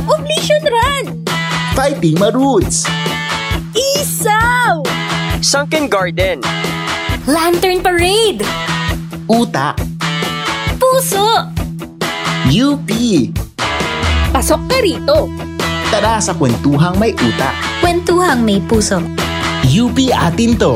Oblation Run! Fighting Maroots! Isaw! Sunken Garden! Lantern Parade! Utak! Puso! UP! Pasok ka rito! Tara sa kwentuhang may utak! Kwentuhang may puso! UP atin to!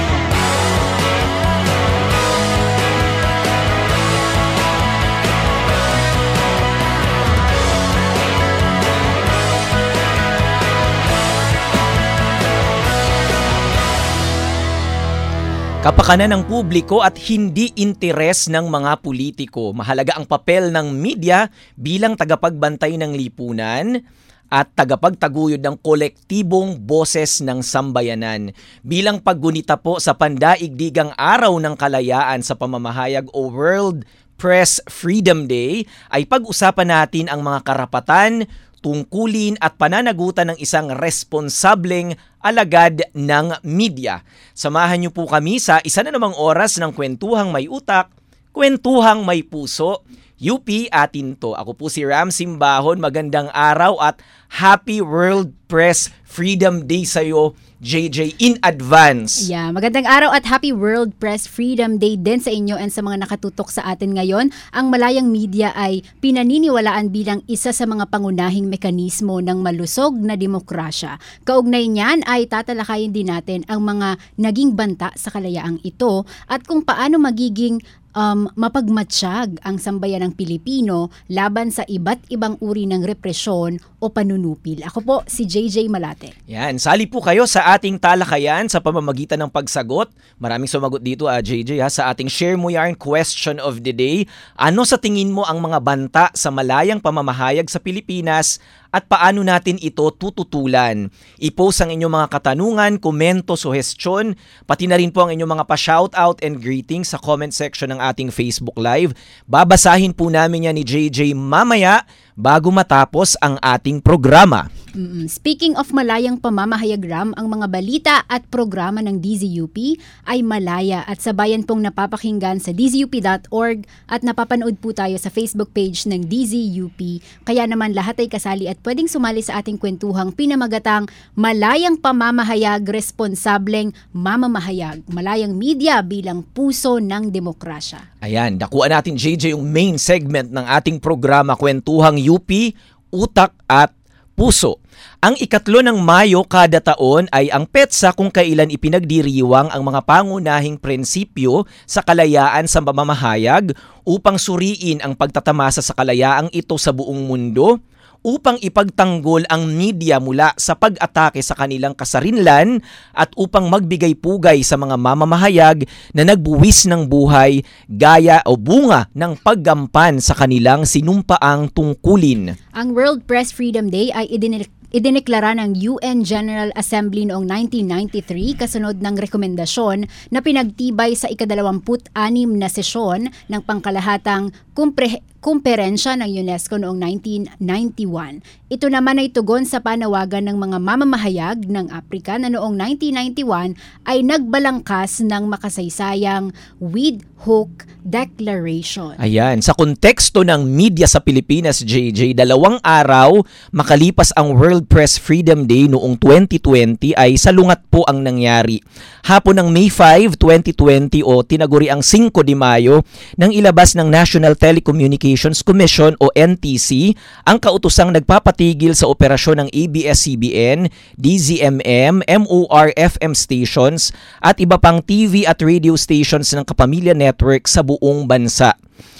Kapakanan ng publiko at hindi interes ng mga politiko. Mahalaga ang papel ng media bilang tagapagbantay ng lipunan at tagapagtaguyod ng kolektibong boses ng sambayanan. Bilang paggunita po sa pandaigdigang Araw ng Kalayaan sa Pamamahayag o World Press Freedom Day, ay pag-usapan natin ang mga karapatan, tungkulin at pananagutan ng isang responsableng alagad ng media. Samahan niyo po kami sa isa na namang oras ng Kwentuhang May Utak, Kwentuhang May Puso, UP atin to. Ako po si Ram Simbahon. Magandang araw at Happy World Press Freedom Day sa iyo, JJ, in advance. Yeah, magandang araw at Happy World Press Freedom Day din sa inyo and sa mga nakatutok sa atin ngayon. Ang malayang media ay pinaniniwalaan bilang isa sa mga pangunahing mekanismo ng malusog na demokrasya. Kaugnay niyan ay tatalakayin din natin ang mga naging banta sa kalayaang ito at kung paano magiging mapagmatsyag ang sambayanang Pilipino laban sa iba't ibang uri ng represyon o panunupil. Ako po si JJ Malate. Yan, sali po kayo sa ating talakayan sa pamamagitan ng pagsagot. Maraming sumagot dito JJ sa ating Share Mo Yarn Question of the Day. Ano sa tingin mo ang mga banta sa malayang pamamahayag sa Pilipinas at paano natin ito tututulan? I-post ang inyong mga katanungan, komento, suhestyon, pati na rin po ang inyong mga pa-shoutout and greetings sa comment section ng ating Facebook Live. Babasahin po namin yan ni JJ mamaya bago matapos ang ating programa. Speaking of malayang pamamahayag, Ram, ang mga balita at programa ng DZUP ay malaya at sabayan pong napapakinggan sa dzup.org at napapanood po tayo sa Facebook page ng DZUP. Kaya naman lahat ay kasali at pwedeng sumali sa ating kwentuhang pinamagatang Malayang Pamamahayag, Responsableng Mamamahayag. Malayang media bilang puso ng demokrasya. Ayan, nakuha natin JJ yung main segment ng ating programa, Kwentuhang UP, Utak at Puso. Ang 3 ng Mayo kada taon ay ang petsa kung kailan ipinagdiriwang ang mga pangunahing prinsipyo sa kalayaan sa pamamahayag upang suriin ang pagtatamasa sa kalayaang ito sa buong mundo, upang ipagtanggol ang media mula sa pag-atake sa kanilang kasarinlan at upang magbigay pugay sa mga mamamahayag na nagbuwis ng buhay gaya o bunga ng paggampan sa kanilang sinumpaang tungkulin. Ang World Press Freedom Day ay idineklara ng UN General Assembly noong 1993 kasunod ng rekomendasyon na pinagtibay sa ika-26 na sesyon ng pangkalahatang kumperensya ng UNESCO noong 1991. Ito naman ay tugon sa panawagan ng mga mamamahayag ng Aprika na noong 1991 ay nagbalangkas ng makasaysayang Windhoek Declaration. Ayan, sa konteksto ng media sa Pilipinas, JJ, 2 araw makalipas ang World Press Freedom Day noong 2020 ay salungat po ang nangyari. Hapon ng May 5, 2020 o tinaguri ang 5 de Mayo nang ilabas ng National Telecommunications Commission o NTC ang kautusang nagpapatigil sa operasyon ng ABS-CBN, DZMM, MOR-FM stations at iba pang TV at radio stations ng Kapamilya Network sa buong bansa.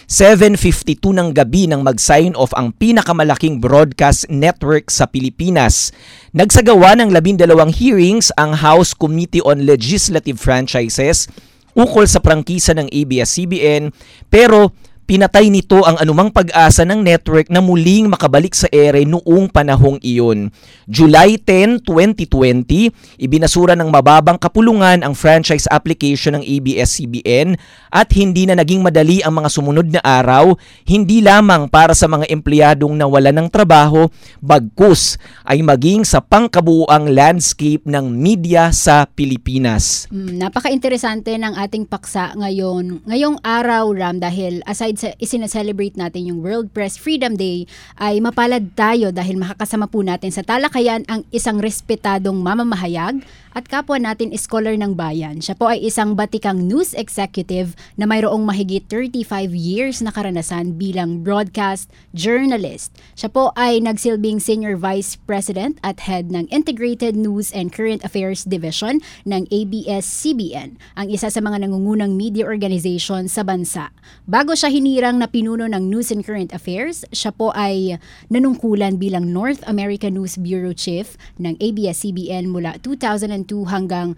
7:52 ng gabi nang mag-sign off ang pinakamalaking broadcast network sa Pilipinas. Nagsagawa ng 12 hearings ang House Committee on Legislative Franchises ukol sa prangkisa ng ABS-CBN pero pinatay nito ang anumang pag-asa ng network na muling makabalik sa ere noong panahong iyon. July 10, 2020, ibinasura ng mababang kapulungan ang franchise application ng ABS-CBN at hindi na naging madali ang mga sumunod na araw, hindi lamang para sa mga empleyadong nawalan ng trabaho, bagkus ay maging sa pangkabuuang landscape ng media sa Pilipinas. Napaka-interesante ng ating paksa ngayong araw, Ram, dahil aside aside sa isinaselebrate natin yung World Press Freedom Day, ay mapalad tayo dahil makakasama po natin sa talakayan ang isang respetadong mamamahayag at kapwa natin scholar ng bayan. Siya po ay isang batikang news executive na mayroong mahigit 35 years na karanasan bilang broadcast journalist. Siya po ay nagsilbing Senior Vice President at Head ng Integrated News and Current Affairs Division ng ABS-CBN, ang isa sa mga nangungunang media organization sa bansa. Bago siya hinirang na pinuno ng News and Current Affairs, siya po ay nanungkulan bilang North American News Bureau Chief ng ABS-CBN mula 2002 hanggang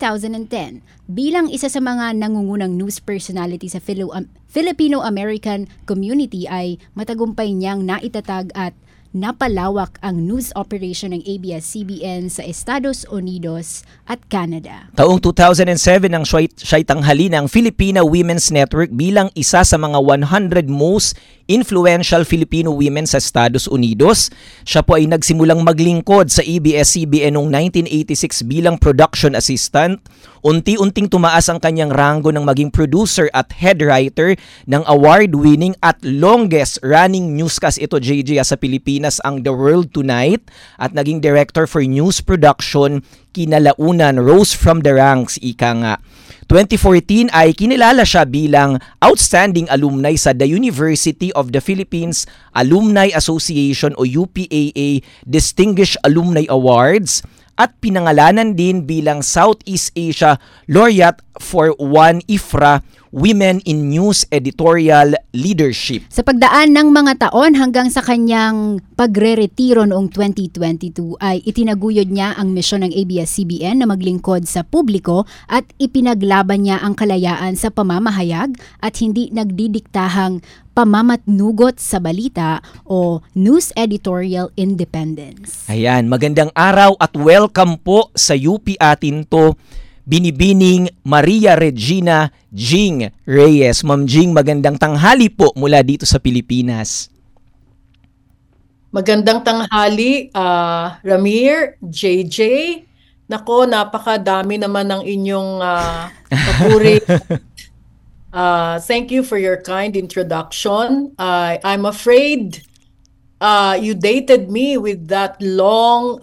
2010. Bilang isa sa mga nangungunang news personality sa Filipino-American community ay matagumpay niyang naitatag at napalawak ang news operation ng ABS-CBN sa Estados Unidos at Canada. Taong 2007 nang siya'y tanghali ng Filipina Women's Network bilang isa sa mga 100 most influential Filipino women sa Estados Unidos. Siya po ay nagsimulang maglingkod sa ABS-CBN noong 1986 bilang production assistant. Unti-unting tumaas ang kanyang ranggo ng maging producer at head writer ng award-winning at longest-running newscast ito, JJ, sa Pilipinas, ang The World Tonight, at naging director for news production kinalaunan, rose from the ranks, ika nga. 2014 ay kinilala siya bilang Outstanding Alumni sa The University of the Philippines Alumni Association o UPAA Distinguished Alumni Awards, at pinangalanan din bilang Southeast Asia Laureate for One IFRA Women in News Editorial Leadership. Sa pagdaan ng mga taon hanggang sa kanyang pagre-retiro noong 2022 ay itinaguyod niya ang misyon ng ABS-CBN na maglingkod sa publiko at ipinaglaban niya ang kalayaan sa pamamahayag at hindi nagdidiktahang pamamatnugot sa balita o news editorial independence. Ayan, magandang araw at welcome po sa UP atin to, Binibining Maria Regina Jing Reyes. Ma'am Jing, magandang tanghali po mula dito sa Pilipinas. Magandang tanghali, Ramir, JJ. Nako, napakadami naman ng inyong papuri. Thank you for your kind introduction. I'm afraid you dated me with that long,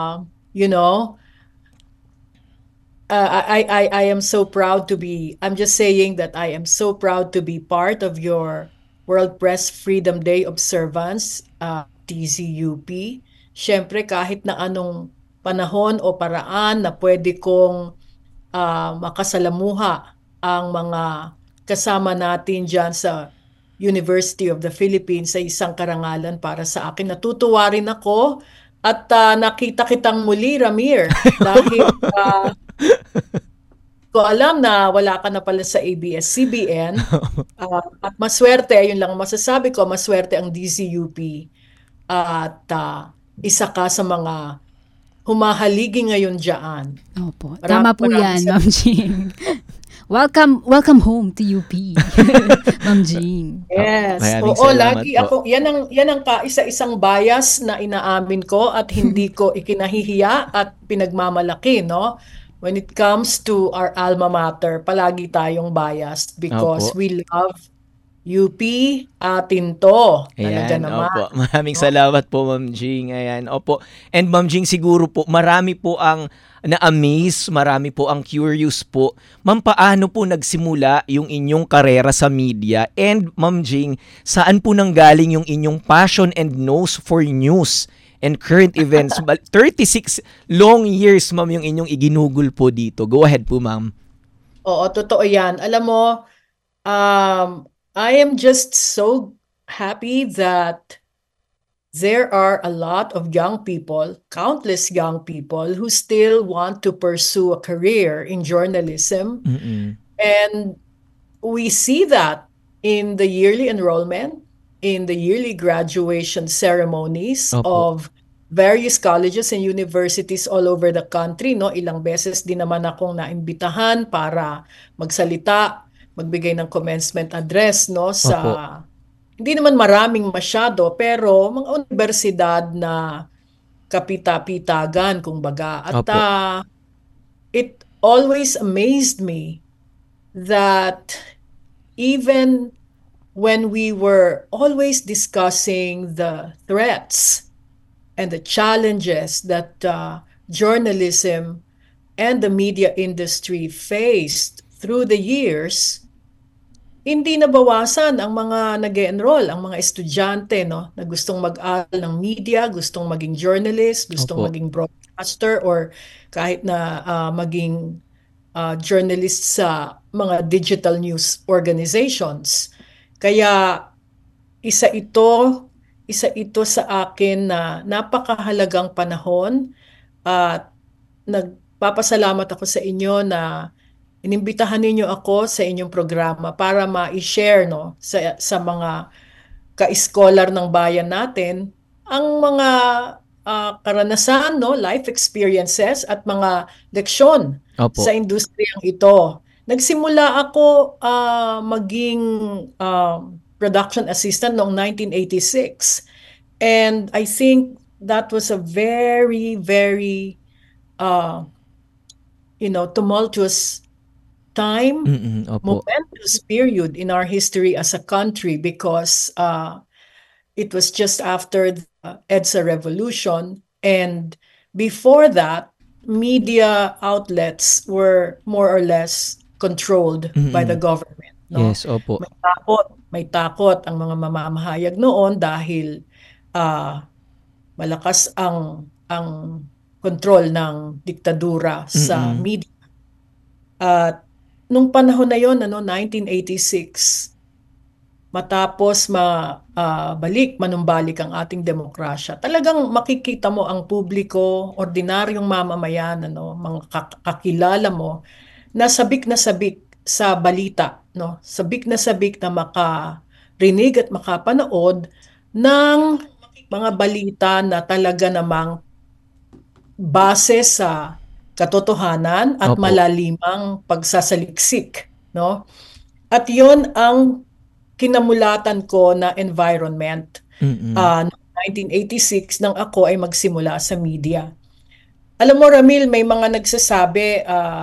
I am so proud to be, I'm just saying that I am so proud to be part of your World Press Freedom Day observance, TZUP. Siyempre, kahit na anong panahon o paraan na pwede kong makasalamuha ang mga kasama natin dyan sa University of the Philippines sa isang karangalan para sa akin. Natutuwa rin ako at nakita kitang muli, Ramir, dahil ko alam na wala ka na pala sa ABS-CBN at maswerte, yun lang masasabi ko, maswerte ang DZUP at isa ka sa mga humahaligi ngayon dyan. Opo, tama po yan, Ma'am Jing. Welcome home to UP, Ma'am Jing. Yes. Oo, lagi ako, yan ang isa-isang bias na inaamin ko at hindi ko ikinahihiya at pinagmamalaki, no? When it comes to our alma mater, palagi tayong biased because we love UP atin to. Talaga Ayan, naman. opo. Maraming salamat po, Ma'am Jing. Ayan, opo. And Ma'am Jing, siguro po, marami po ang na-amaze, marami po ang curious po. Ma'am, paano po nagsimula yung inyong karera sa media? And Ma'am Jing, saan po nanggaling yung inyong passion and nose for news and current events? 36 long years, Ma'am, yung inyong iginugol po dito. Go ahead po, Ma'am. Oo, totoo yan. Alam mo, I am just so happy that there are a lot of young people, countless young people, who still want to pursue a career in journalism. And we see that in the yearly enrollment, in the yearly graduation ceremonies of various colleges and universities all over the country. No? Ilang beses din naman akong naimbitahan para magsalita, magbigay ng commencement address, no, sa hindi naman maraming masyado, pero mga universidad na kapita-pitagan, kumbaga. At it always amazed me that even when we were always discussing the threats and the challenges that journalism and the media industry faced through the years, hindi nabawasan ang mga nag-enroll, ang mga estudyante, no, na gustong mag-aral ng media, gustong maging journalist, gustong Opo. maging broadcaster, or kahit na maging journalist sa mga digital news organizations. Kaya isa ito sa akin na napakahalagang panahon, at nagpapasalamat ako sa inyo na inimbitahan ninyo ako sa inyong programa para ma-share, no, sa mga ka-scholar ng bayan natin ang mga karanasan, no, life experiences at mga leksyon Opo. sa industriyang ito. Nagsimula ako maging production assistant noong 1986. And I think that was a very, very tumultuous time, Opo. momentous period in our history as a country, because it was just after the EDSA revolution, and before that, media outlets were more or less controlled by the government. No? Yes, opo. May takot ang mga mamamahayag noon dahil malakas ang control ng diktadura sa media. At nung panahon na yon, 1986, matapos manumbalik ang ating demokrasya, talagang makikita mo ang publiko, ordinaryong mamamayan, mga kakilala mo, na sabik sa balita, no? Sabik na makarinig at makapanood ng mga balita na talaga namang base sa katotohanan at Opo. malalimang pagsasaliksik, no? At 'yon ang kinamulatan ko na environment noong 1986 nang ako ay magsimula sa media. Alam mo, Ramil, may mga nagsasabi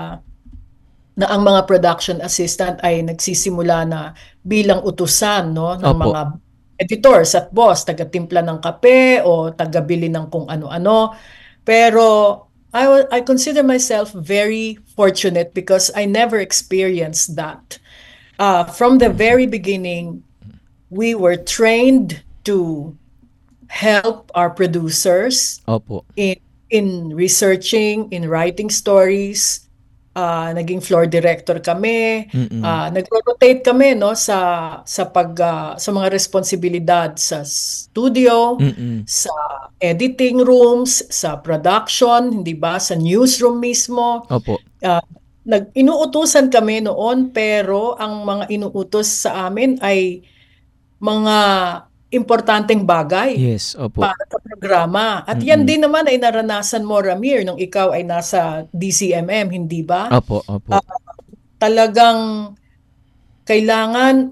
na ang mga production assistant ay nagsisimula na bilang utusan, no, ng Opo. mga editors at boss, taga-timpla ng kape o taga-bili ng kung ano-ano. Pero I consider myself very fortunate because I never experienced that. From the very beginning, we were trained to help our producers Opo. in researching, in writing stories. Naging floor director kami. Nagro-rotate kami, no, sa mga responsibilidad sa studio, sa editing rooms, sa production, hindi ba, sa newsroom mismo. Opo. Inuutusan kami noon, pero ang mga inuutos sa amin ay mga importanteng bagay. Yes, opo. Para sa programa. At yan din naman ay naranasan mo, Ramir, nung ikaw ay nasa DCMM, hindi ba? Opo, opo. Talagang kailangan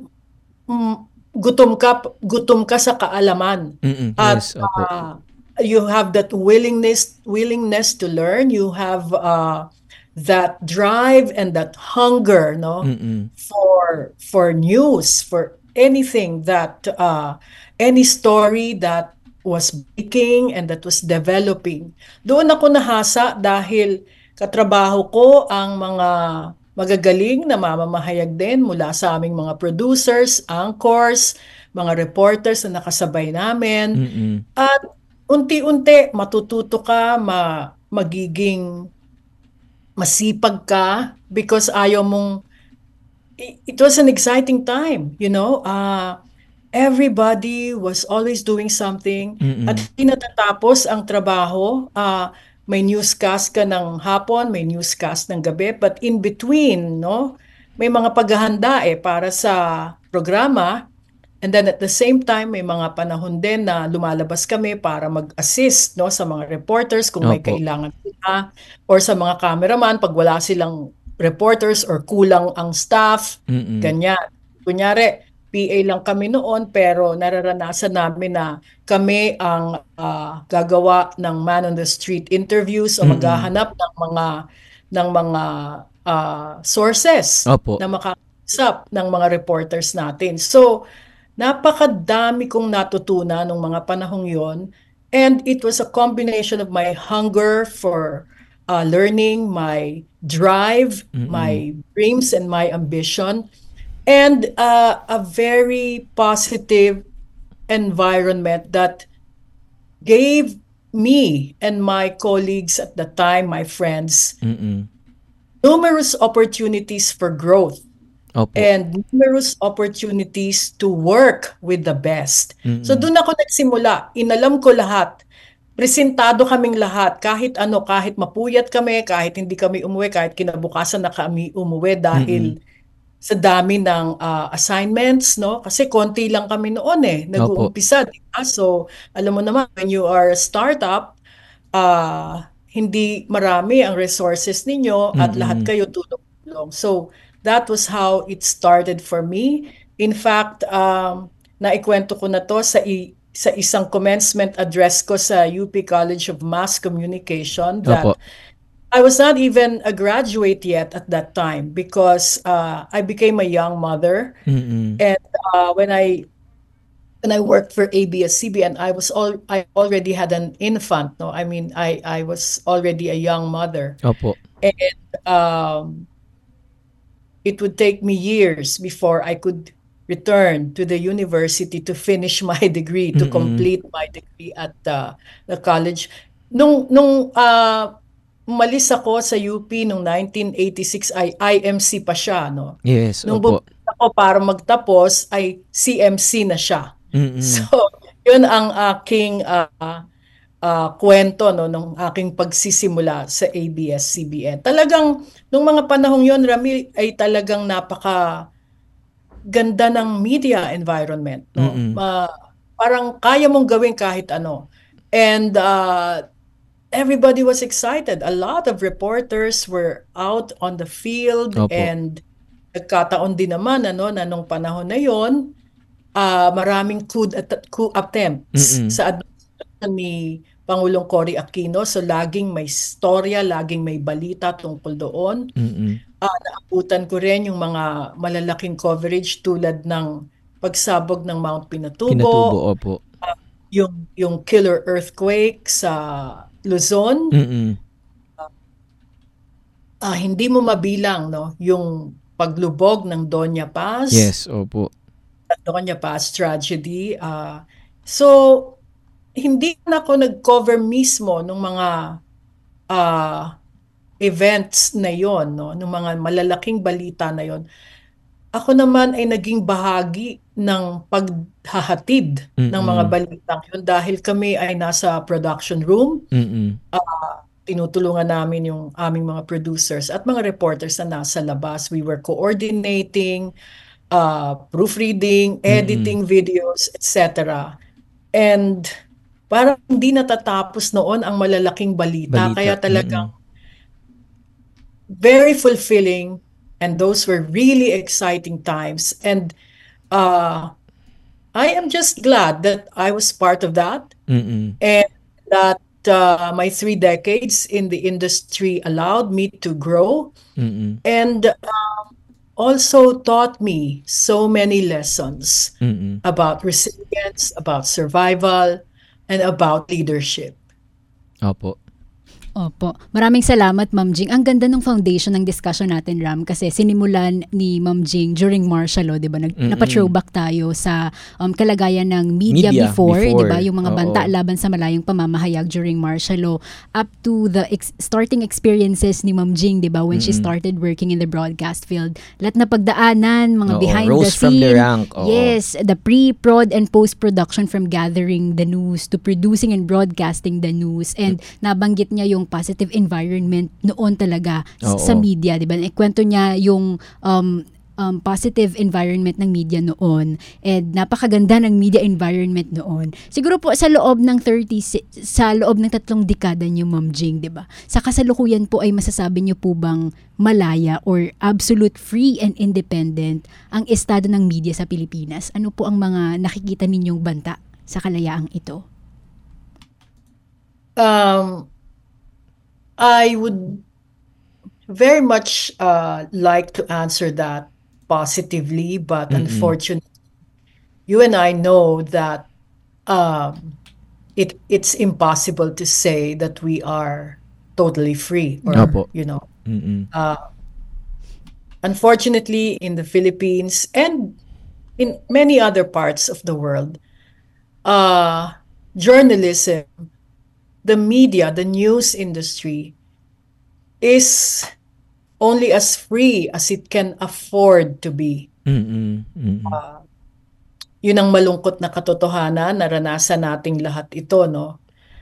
gutom ka sa kaalaman. At Yes, opo. you have that willingness to learn. You have that drive and that hunger, no, for news, for anything that any story that was breaking and that was developing. Doon ako nahasa dahil katrabaho ko ang mga magagaling na mamamahayag din mula sa aming mga producers, anchors, mga reporters na nakasabay namin. At unti-unti matututo ka, magiging masipag ka, because it was an exciting time, everybody was always doing something. At hindi natatapos ang trabaho. May newscast ka ng hapon, may newscast ng gabi, but in between, no, may mga paghahanda para sa programa. And then at the same time, may mga panahon din na lumalabas kami para mag-assist, no, sa mga reporters kung may Opo. kailangan sila, or sa mga cameraman pag wala silang reporters or kulang ang staff, ganyan. Kunyari, PA lang kami noon, pero nararanasan namin na kami ang gagawa ng man on the street interviews o maghahanap ng mga sources Opo. na makakausap ng mga reporters natin. So, napakadami kong natutunan nung mga panahong yon. And it was a combination of my hunger for learning, my drive, my dreams, and my ambition, and a very positive environment that gave me and my colleagues at the time, my friends, numerous opportunities for growth. Opo. And numerous opportunities to work with the best. So doon ako nagsimula. Inalam ko lahat. Presentado kaming lahat. Kahit ano, kahit mapuyat kami, kahit hindi kami umuwi, kahit kinabukasan na kami umuwi dahil sa dami ng assignments, no? Kasi konti lang kami noon nag-uumpisa, diba? So, alam mo naman, when you are a startup, hindi marami ang resources ninyo at lahat kayo tulong-tulong. So, that was how it started for me. In fact, naikwento ko na to sa isang commencement address ko sa UP College of Mass Communication that I was not even a graduate yet at that time because I became a young mother. And when I worked for ABS-CBN, I already had an infant. No, I mean I was already a young mother. Opo. And it would take me years before I could return to the university to finish my degree, to complete my degree at the college. Nung umalis ako sa UP noong 1986 ay IMC pa siya, no? Yes, Nung opo. bumalik ako para magtapos ay CMC na siya. So, yun ang aking kwento, no, nung aking pagsisimula sa ABS-CBN. Talagang nung mga panahong yon, Rami, ay talagang napaka ganda ng media environment, no? Parang kaya mong gawin kahit ano. And everybody was excited. A lot of reporters were out on the field. Opo. And nagkataon din naman na nung panahon na yon, maraming coup attempts sa administrasyon ni Pangulong Cory Aquino. So laging may storya, laging may balita tungkol doon. Naabutan ko rin yung mga malalaking coverage tulad ng pagsabog ng Mount Pinatubo, Opo. yung killer earthquake sa Luzon. Hindi mo mabilang, no, yung paglubog ng Doña Paz. Yes, opo. Doña Paz tragedy. So hindi na ako nag-cover mismo ng mga events na yon, no, ng mga malalaking balita na yon. Ako naman ay naging bahagi ng paghahatid ng mga balitang yun dahil kami ay nasa production room. Tinutulungan namin yung aming mga producers at mga reporters na nasa labas. We were coordinating, proofreading, editing videos, etc. And parang hindi natatapos noon ang malalaking balita. Kaya talagang very fulfilling, and those were really exciting times. And I am just glad that I was part of that, and that my 3 decades in the industry allowed me to grow, and also taught me so many lessons about resilience, about survival, and about leadership. Opo. Opo. Maraming salamat, Ma'am Jing. Ang ganda ng foundation ng discussion natin, Ram, kasi sinimulan ni Ma'am Jing during martial law, 'di ba? Napa-throwback tayo sa kalagayan ng media before, 'di ba? Yung mga banta laban sa malayong pamamahayag during martial law up to the starting experiences ni Ma'am Jing, 'di ba? When she started working in the broadcast field. Lahat na pagdaanan, mga behind the rose from scene. the rank. Yes, the pre-prod and post-production from gathering the news to producing and broadcasting the news. And nabanggit niya yung positive environment noon talaga sa media, 'di ba? Ikwento niya yung positive environment ng media noon, and napakaganda ng media environment noon. Siguro po sa loob ng 3 dekada niyo, Ma'am Jing, 'di ba? Sa kasalukuyan po ay masasabi niyo po bang malaya or absolute free and independent ang estado ng media sa Pilipinas? Ano po ang mga nakikita ninyong banta sa kalayaang ito? I would very much like to answer that positively, but unfortunately, you and I know that it's impossible to say that we are totally free, or Opo. Mm-mm. Unfortunately, in the Philippines and in many other parts of the world, journalism, the media, the news industry is only as free as it can afford to be. Mm-mm. Mm-mm. Yun ang malungkot na katotohanan, naranasan nating lahat ito, no?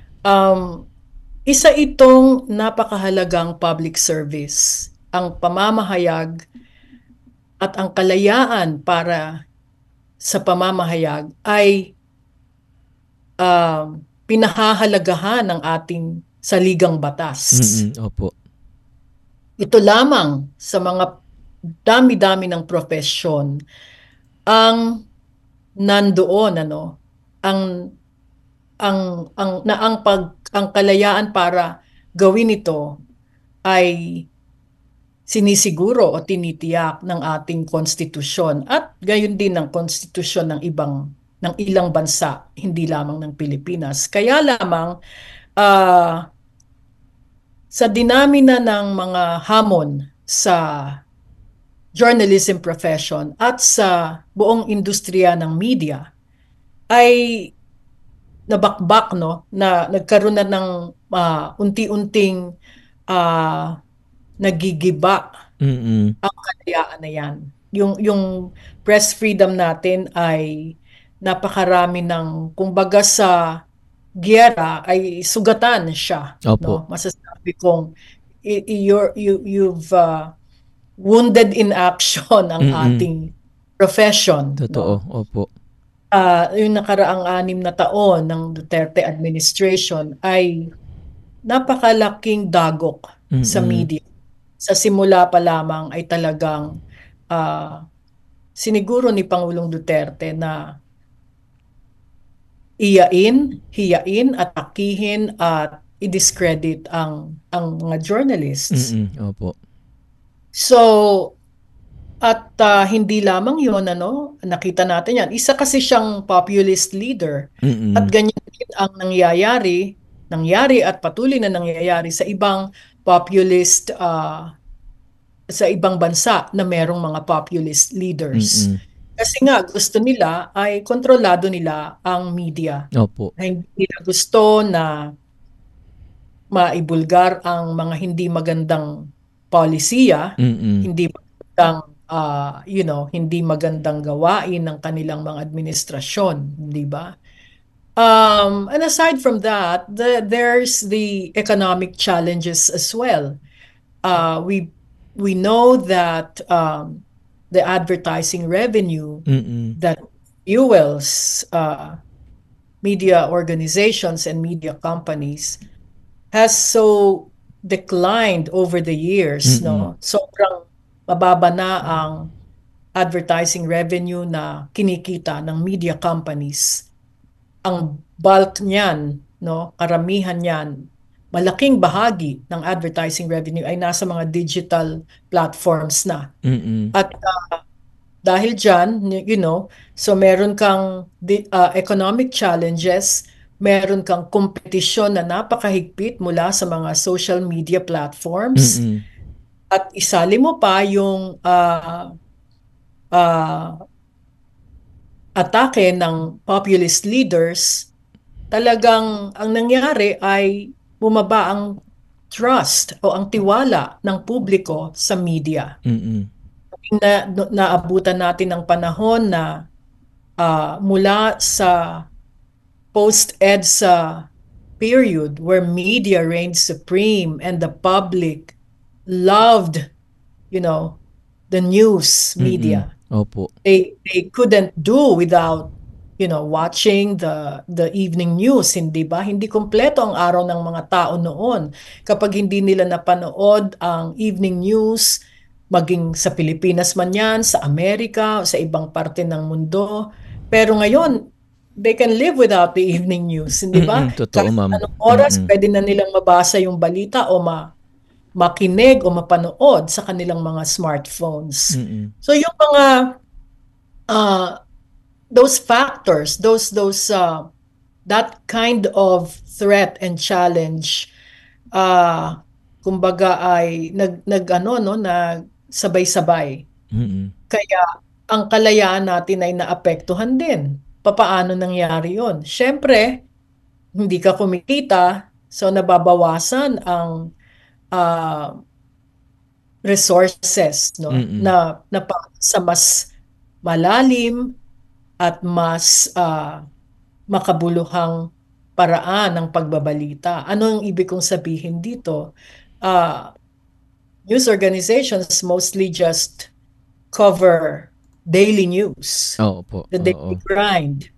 Isa itong napakahalagang public service, ang pamamahayag at ang kalayaan para sa pamamahayag ay pinahahalagahan ng ating saligang batas. Mm-mm. Opo. Ito lamang sa mga dami-dami ng profesyon ang nandoon, ang kalayaan para gawin ito ay sinisiguro o tinitiyak ng ating konstitusyon at gayon din ng konstitusyon ng ilang bansa, hindi lamang ng Pilipinas. Kaya lamang sa dinami na ng mga hamon sa journalism profession at sa buong industriya ng media ay nabakbak, no, na nagkaroon na ng unti-unting nagigiba ang kalayaan na yan. Yung press freedom natin ay napakarami ng, kumbaga sa giyera ay sugatan siya. Opo. No? Masasabi kong you've wounded in action ang ating profession. Totoo. No? Opo. Yung nakaraang 6 na taon ng Duterte administration ay napakalaking dagok sa media. Sa simula pa lamang ay talagang siniguro ni Pangulong Duterte na hiyain, atakihin at i-discredit ang mga journalists. Opo. So, at hindi lamang yun, nakita natin yan. Isa kasi siyang populist leader. At ganyan din ang nangyari at patuloy na nangyayari sa ibang populist, sa ibang bansa na merong mga populist leaders. Kasi nga, gusto nila ay kontrolado nila ang media. Opo. Hindi nila gusto na maibulgar ang mga hindi magandang polisiya, hindi magandang hindi magandang gawain ng kanilang mga administrasyon, di ba? And aside from that, there's the economic challenges as well. We know that the advertising revenue that fuels media organizations and media companies has so declined over the years, no? Sobrang mababa na ang advertising revenue na kinikita ng media companies. Ang bulk niyan, no, karamihan niyan, malaking bahagi ng advertising revenue ay nasa mga digital platforms na. At dahil dyan, so meron kang economic challenges, meron kang kompetisyon na napakahigpit mula sa mga social media platforms. At isali mo pa yung atake ng populist leaders, talagang ang nangyari ay bumaba ang trust o ang tiwala ng publiko sa media. Naabutan natin ang panahon na mula sa post-EDSA period where media reigned supreme and the public loved, the news media. Opo. They couldn't do without, watching the evening news, hindi ba? Hindi kompleto ang araw ng mga tao noon kapag hindi nila napanood ang evening news, maging sa Pilipinas man yan, sa Amerika, o sa ibang parte ng mundo. Pero ngayon, they can live without the evening news, hindi ba? Totoo, ma'am. Anong oras, pwede na nilang mabasa yung balita o makinig o mapanood sa kanilang mga smartphones. So yung mga those factors, that kind of threat and challenge, kumbaga ay sabay-sabay. Kaya ang kalayaan natin ay naapektuhan din. Papaano nangyari yon? Siyempre, hindi ka kumikita, so nababawasan ang resources, no? Na sa mas malalim at mas makabuluhang paraan ng pagbabalita. Ano ang ibig kong sabihin dito? News organizations mostly just cover daily news. The daily grind.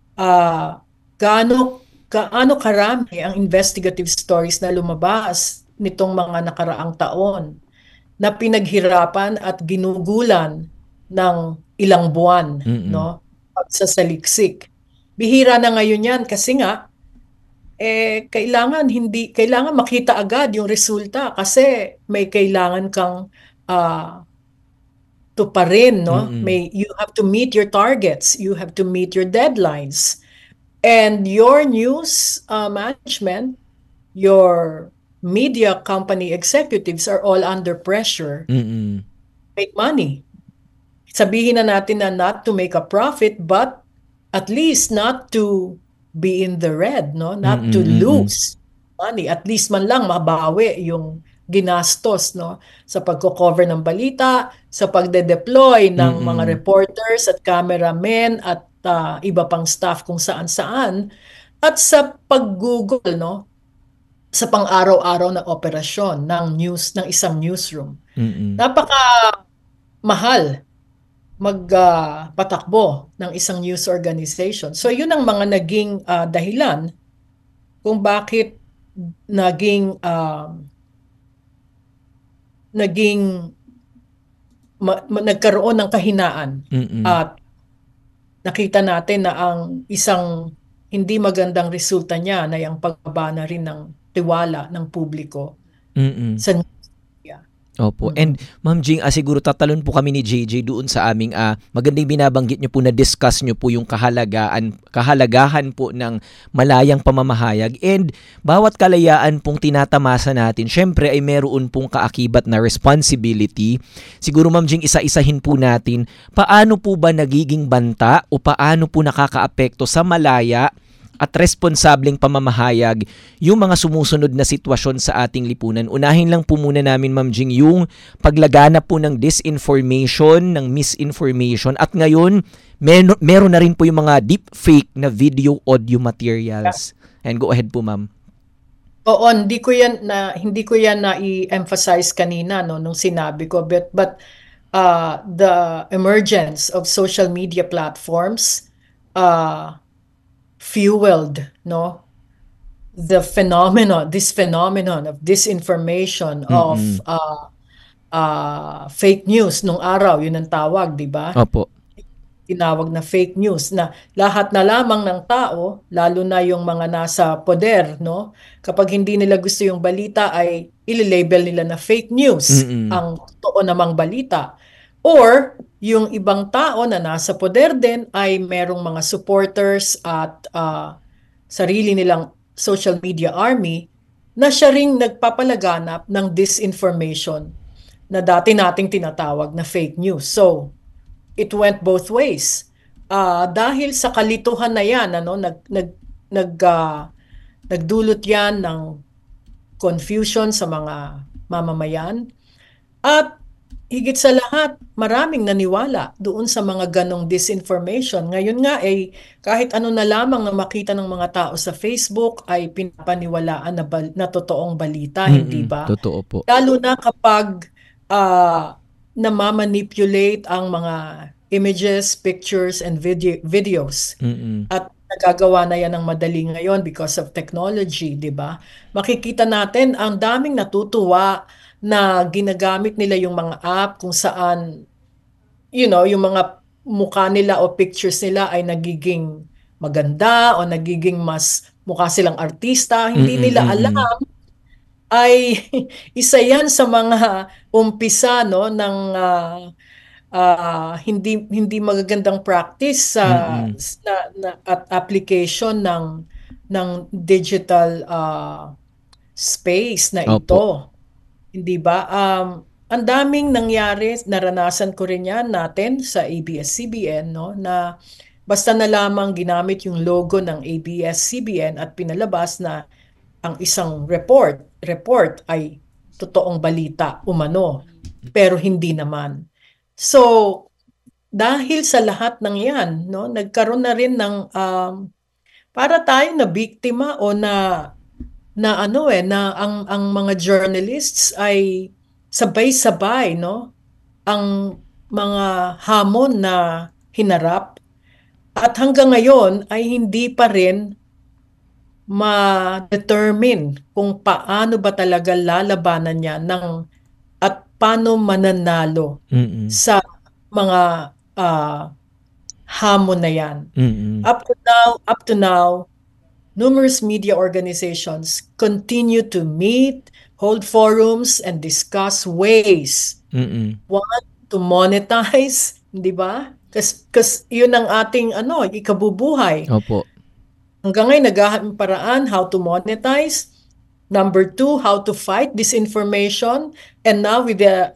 Gaano karami ang investigative stories na lumabas nitong mga nakaraang taon na pinaghirapan at ginugulan ng ilang buwan, no? Pagsasaliksik. Bihira na ngayon yan kasi nga kailangan makita agad yung resulta kasi may kailangan kang tuparin, no? You have to meet your targets, you have to meet your deadlines. And your news management, your media company executives are all under pressure to make money. Sabihin na natin na not to make a profit, but at least not to be in the red, no? Not to lose money. At least man lang mabawi yung ginastos, no? Sa pagko-cover ng balita, sa pagde-deploy ng mga reporters at cameramen at iba pang staff kung saan-saan, at sa pag-google, no? Sa pang-araw-araw na operasyon ng isang newsroom. Napaka mahal magpatakbo ng isang news organization. So yun ang mga naging dahilan kung bakit nagkaroon ng kahinaan. At nakita natin na ang isang hindi magandang resulta niya na yung pagbaba na rin ng tiwala ng publiko sa media. Opo. And Ma'am Jing, siguro tatalon po kami ni JJ doon sa aming magandang binabanggit niyo po na discuss niyo po yung kahalagahan po ng malayang pamamahayag, and bawat kalayaan pong tinatamasa natin, syempre ay meron pong kaakibat na responsibility. Siguro Ma'am Jing, isa-isahin po natin, paano po ba nagiging banta o paano po nakakaapekto sa malaya at responsableng pamamahayag yung mga sumusunod na sitwasyon sa ating lipunan. Unahin lang po muna namin, Ma'am Jing, yung paglaganap po ng disinformation, ng misinformation, at ngayon, meron na rin po yung mga deepfake na video, audio materials. And go ahead po, Ma'am. Oo, hindi ko yan na i-emphasize kanina, no, nung sinabi ko, but the emergence of social media platforms fueled, no, this phenomenon of disinformation, of fake news. Nung araw, yun ang tawag, di ba? Opo. Tinawag na fake news, na lahat na lamang ng tao, lalo na yung mga nasa poder, no, kapag hindi nila gusto yung balita ay ililabel nila na fake news ang totoo namang balita. Or yung ibang tao na nasa poder din ay merong mga supporters at sarili nilang social media army na siya ring nagpapalaganap ng disinformation na dati nating tinatawag na fake news. So, it went both ways. Dahil sa kalituhan na yan, nagdulot yan ng confusion sa mga mamamayan. At higit sa lahat, maraming naniwala doon sa mga ganong disinformation. Ngayon nga kahit ano na lamang na makita ng mga tao sa Facebook ay pinapaniwalaan na totoong balita, hindi ba? Totoo po. Lalo na kapag namamanipulate ang mga images, pictures, and videos. At nagagawa na yan ng madali ngayon because of technology, di ba? Makikita natin ang daming natutuwa na ginagamit nila yung mga app kung saan, yung mga mukha nila o pictures nila ay nagiging maganda o nagiging mas mukha silang artista. Hindi nila alam ay isa yan sa mga umpisa, no, ng hindi magagandang practice at application ng digital space na ito. Opo. Hindi ba? Ang daming nangyari, naranasan ko rin yan natin sa ABS-CBN, no, na basta na lamang ginamit yung logo ng ABS-CBN at pinalabas na ang isang report ay totoong balita umano, pero hindi naman. So, dahil sa lahat ng yan, no, nagkaroon na rin ng para tayong na biktima o na ang mga journalists ay sabay-sabay, no, ang mga hamon na hinarap at hanggang ngayon ay hindi pa rin ma-determine kung paano ba talaga lalabanan niya at paano mananalo sa mga hamon na yan. Up to now, numerous media organizations continue to meet, hold forums, and discuss ways to monetize, di ba? Kasi yun ang ating ikabubuhay. Opo. Hanggang ngayon, naghahanap ng paraan how to monetize. Number 2, how to fight disinformation. And now with the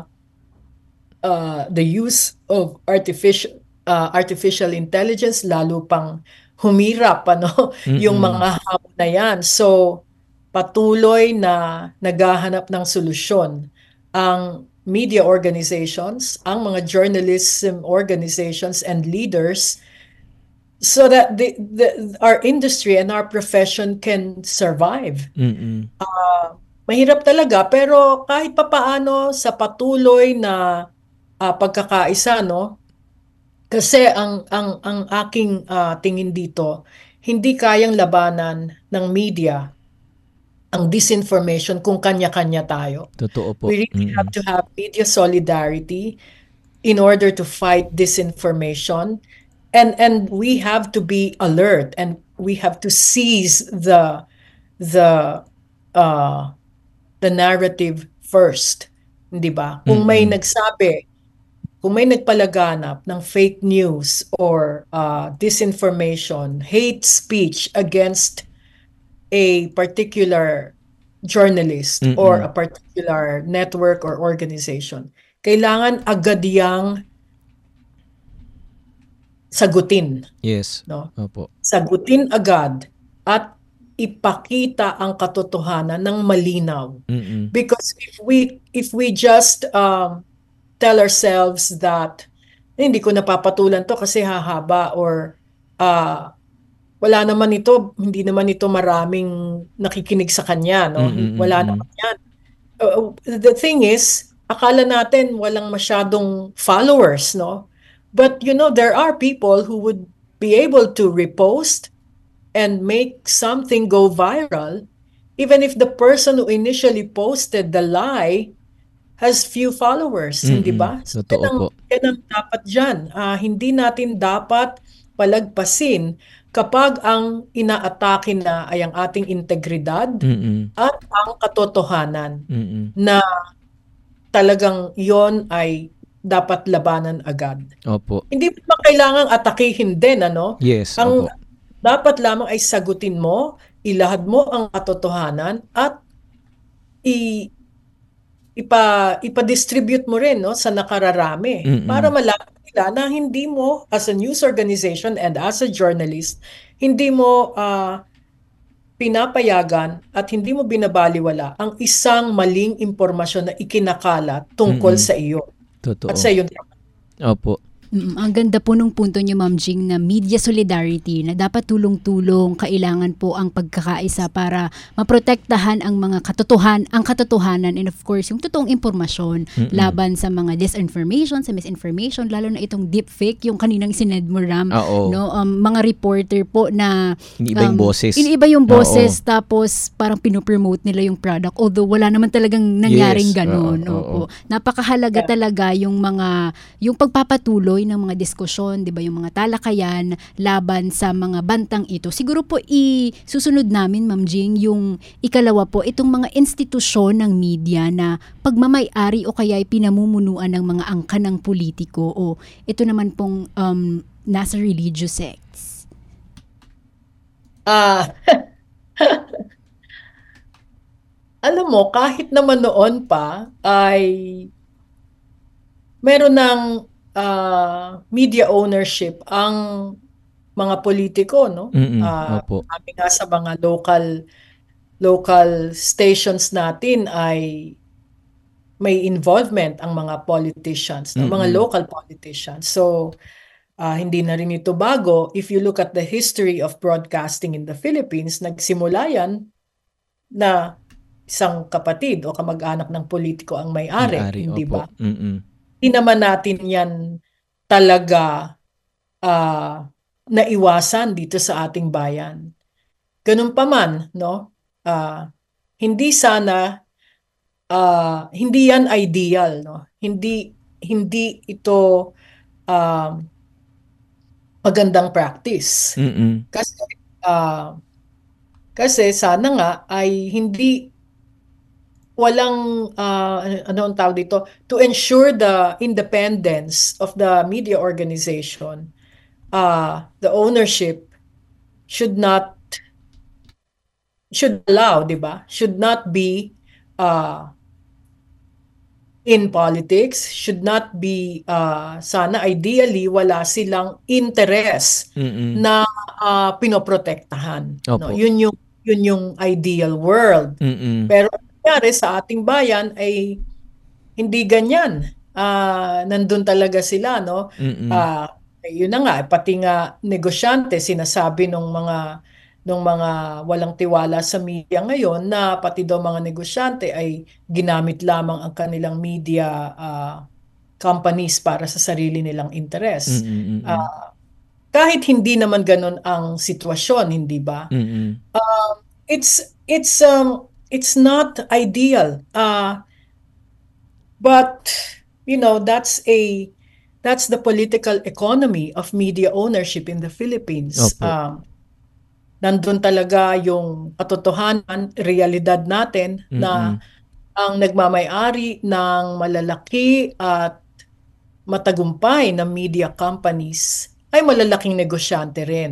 use of artificial intelligence, lalo pang humirap yung mga hamon na yan. So, patuloy na naghahanap ng solusyon ang media organizations, ang mga journalism organizations and leaders so that our industry and our profession can survive. Mahirap talaga, pero kahit papaano sa patuloy na pagkakaisa, no? Kasi ang aking tingin dito, hindi kayang labanan ng media ang disinformation kung kanya-kanya tayo. Totoo po. We really have to have media solidarity in order to fight disinformation, and we have to be alert, and we have to seize the narrative first, hindi ba? Kung may nagpalaganap ng fake news or disinformation, hate speech against a particular journalist or a particular network or organization, kailangan agad yang sagutin. Yes. No? Opo. Sagutin agad at ipakita ang katotohanan ng malinaw. Because if we just tell ourselves that hindi ko napapatulan to kasi hahaba or wala naman ito, hindi naman ito maraming nakikinig sa kanya, no? Wala naman yan. The thing is, akala natin walang masyadong followers, no? But there are people who would be able to repost and make something go viral even if the person who initially posted the lie has few followers, hindi ba? So, yan ang dapat dyan. Hindi natin dapat palagpasin kapag ang inaatake na ay ang ating integridad at ang katotohanan na talagang yon ay dapat labanan agad. Opo. Hindi pa kailangang atakihin din, Yes, ang opo. dapat lamang ay sagutin mo, ilahad mo ang katotohanan at ipa-distribute mo rin sa nakararami para malaman nila na hindi mo as a news organization and as a journalist, hindi mo pinapayagan at hindi mo binabaliwala ang isang maling impormasyon na ikinakalat tungkol sa iyo. Totoo. At sa iyo. Opo. Ang ganda po nung punto niyo, Ma'am Jing, na media solidarity, na dapat tulong-tulong, kailangan po ang pagkakaisa para maprotektahan ang mga katotohanan, and of course, yung totoong impormasyon laban sa mga disinformation, sa misinformation, lalo na itong deepfake, yung kaninang sined mo, Ram, no? Mga reporter po na iniiba yung boses. Iniiba yung boses, tapos parang pinopromote nila yung product, although wala naman talagang nangyaring ganun. Napakahalaga talaga yung pagpapatuloy magpatuloy ng mga diskusyon, 'di ba, yung mga talakayan laban sa mga bantang ito. Siguro po susunod namin, Ma'am Jing, yung ikalawa po, itong mga institusyon ng media na pagmamay-ari o kaya ay pinamumunuan ng mga angkan ng politiko, o ito naman pong nasa religious sects. Alam mo, kahit naman noon pa ay meron ng media ownership ang mga politiko, no? Opo. Sabi nga sa mga local stations natin ay may involvement ang mga politicians, no? Mga local politicians. So, hindi na rin ito bago. If you look at the history of broadcasting in the Philippines, nagsimula yan na isang kapatid o kamag-anak ng politiko ang may-ari, hindi ba? Hindi naman natin yan talaga naiwasan dito sa ating bayan. Ganun pa man, no? Hindi sana, hindi yan ideal, no? Hindi ito magandang practice. Kasi sana nga ay hindi walang ano ang tawag dito, to ensure the independence of the media organization. The ownership should allow, di ba? Should not be in politics, should not be sana ideally wala silang interest na pinoprotektahan. No? Yun yung ideal world. Pero nangyari sa ating bayan ay hindi ganyan. Nandun talaga sila, no? Yun na nga, pati nga negosyante, sinasabi nung mga walang tiwala sa media ngayon na pati daw mga negosyante ay ginamit lamang ang kanilang media companies para sa sarili nilang interes. Kahit hindi naman ganun ang sitwasyon, hindi ba? It's not ideal, but you know, that's the political economy of media ownership in the Philippines. Nandun talaga yung katotohanan, realidad natin na ang nagmamay-ari ng malalaki at matagumpay na media companies ay malalaking negosyante rin.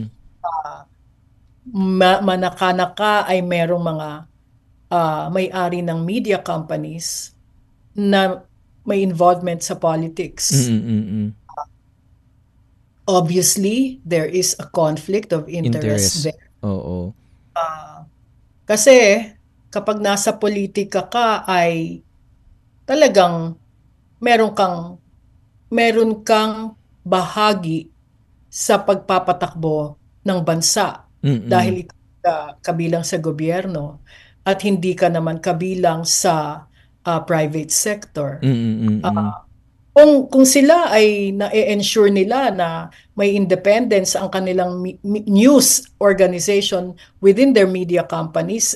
Manaka-naka ay merong mga may-ari ng media companies na may involvement sa politics. Obviously, there is a conflict of interest there. Kasi kapag nasa politika ka ay talagang meron kang bahagi sa pagpapatakbo ng bansa dahil ikaw kabilang sa gobyerno at hindi ka naman kabilang sa private sector. Kung sila ay na-ensure nila na may independence ang kanilang news organization within their media companies,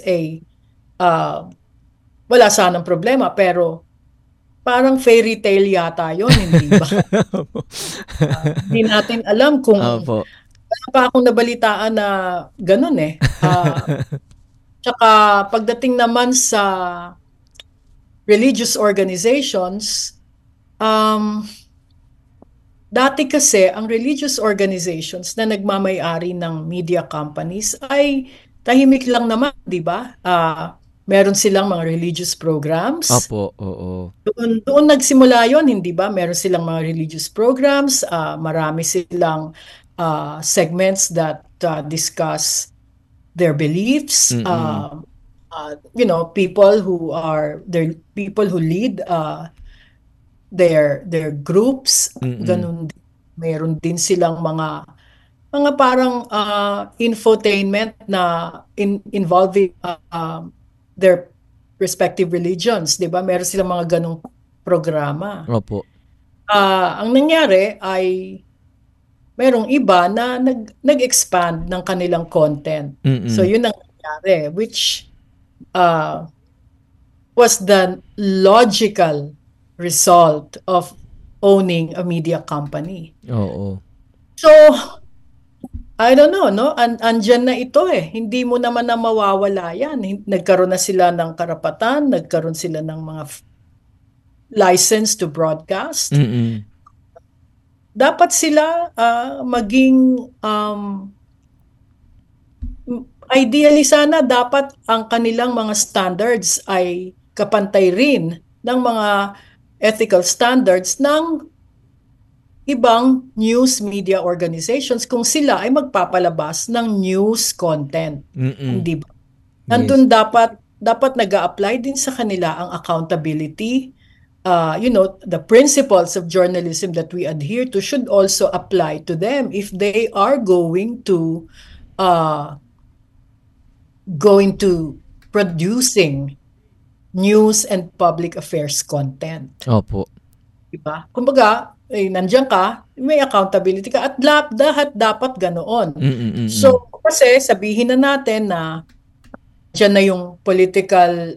wala sanang problema. Pero parang fairy tale yata yun, hindi ba? Hindi natin alam kung wala pa akong nabalitaan na ganun eh. Tsaka pagdating naman sa religious organizations, dati kasi ang religious organizations na nagmamay-ari ng media companies ay tahimik lang naman, di ba? Meron silang mga religious programs. Doon nagsimula yon, hindi ba? Meron silang mga religious programs, marami silang segments that discuss their beliefs. You know, people who lead their groups. Ganun, meron din silang mga parang infotainment na involving their respective religions, 'di ba? Meron silang mga ganung programa. Ang nangyari ay merong iba na nag-expand ng kanilang content. So yun ang nangyari, which was the logical result of owning a media company. Oo. So, I don't know, no? Andyan na ito eh. Hindi mo naman na mawawala yan. Nagkaroon na sila ng karapatan, nagkaroon sila ng mga license to broadcast. Mm-mm. Dapat sila maging ideally sana dapat ang kanilang mga standards ay kapantay rin ng mga ethical standards ng ibang news media organizations kung sila ay magpapalabas ng news content. Hindi ba? Nandun dapat nag-a-apply din sa kanila ang accountability. The principles of journalism that we adhere to should also apply to them if they are going to producing news and public affairs content. Opo. Diba? Kumbaga, nandiyan ka, may accountability ka at dapat ganoon. So, kasi sabihin na natin na dyan na yung political,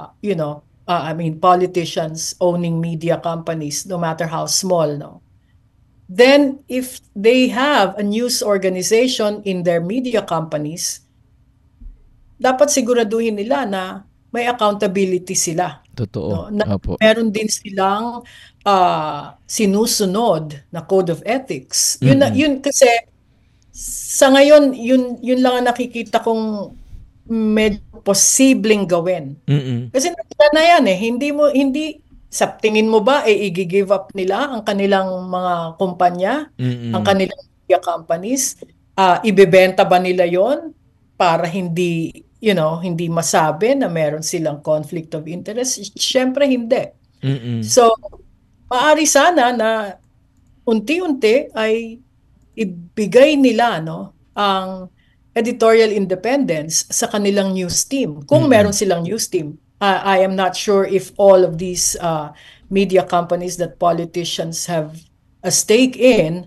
politicians owning media companies, no matter how small, no? Then, if they have a news organization in their media companies, dapat siguraduhin nila na may accountability sila. Totoo. No? Meron din silang sinusunod na code of ethics. Yun kasi sa ngayon yun lang ang nakikita kong medyo posibleng gawin. Kasi na yan eh, hindi sa tingin mo ba i-give up nila ang kanilang mga kumpanya, ang kanilang media companies, ibebenta ba nila yon para hindi masabi na meron silang conflict of interest? Siyempre hindi. So maari sana na unti-unti ay ibigay nila ang editorial independence sa kanilang news team. Kung meron silang news team. I am not sure if all of these media companies that politicians have a stake in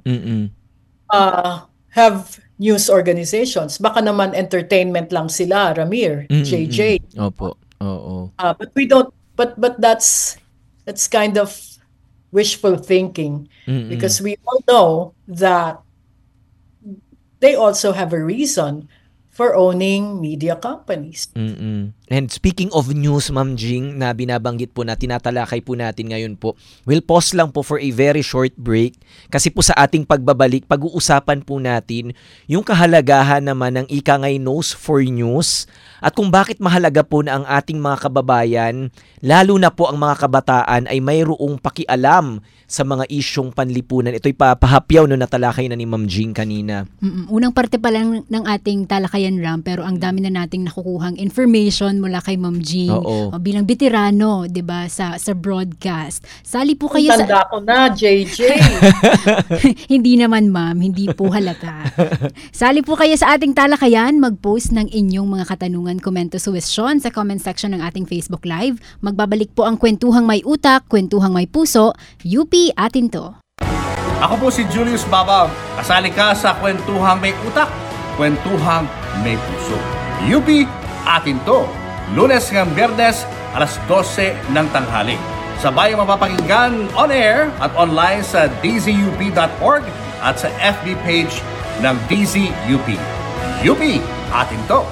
have news organizations. Baka naman entertainment lang sila, Ramir, JJ. Opo. Oo. But we don't but that's kind of wishful thinking because we all know that they also have a reason for owning media companies. And speaking of news, Ma'am Jing, na binabanggit po na tinatalakay po natin ngayon po, we'll pause lang po for a very short break kasi po sa ating pagbabalik, pag-uusapan po natin yung kahalagahan naman ng ikangay nose for news at kung bakit mahalaga po na ang ating mga kababayan, lalo na po ang mga kabataan ay mayroong pakialam sa mga isyong panlipunan. Ito'y pahapyaw no natalakay na ni Ma'am Jing kanina. Unang parte pa lang ng ating talakayan, Ram, pero ang dami na nating nakukuhang information mula kay Ma'am Jing. Bilang veterano, 'di ba, sa broadcast. Sali po kayo Tanda ko na, JJ. Hindi naman, Ma'am, hindi po halata. Sali po kayo sa ating talakayan, mag-post ng inyong mga katanungan, komento, suwestyon sa comment section ng ating Facebook Live. Magbabalik po ang Kwentuhang May Utak, Kwentuhang May Puso, UP Atin To. Ako po si Julius Babang. Kasali ka sa Kwentuhang May Utak, Kwentuhang May Puso. UP Atin To. Lunes hanggang Biyernes, alas 12 ng tanghali. Sabay mapapakinggan on air at online sa dzup.org at sa FB page ng DZUP. UP Atin To.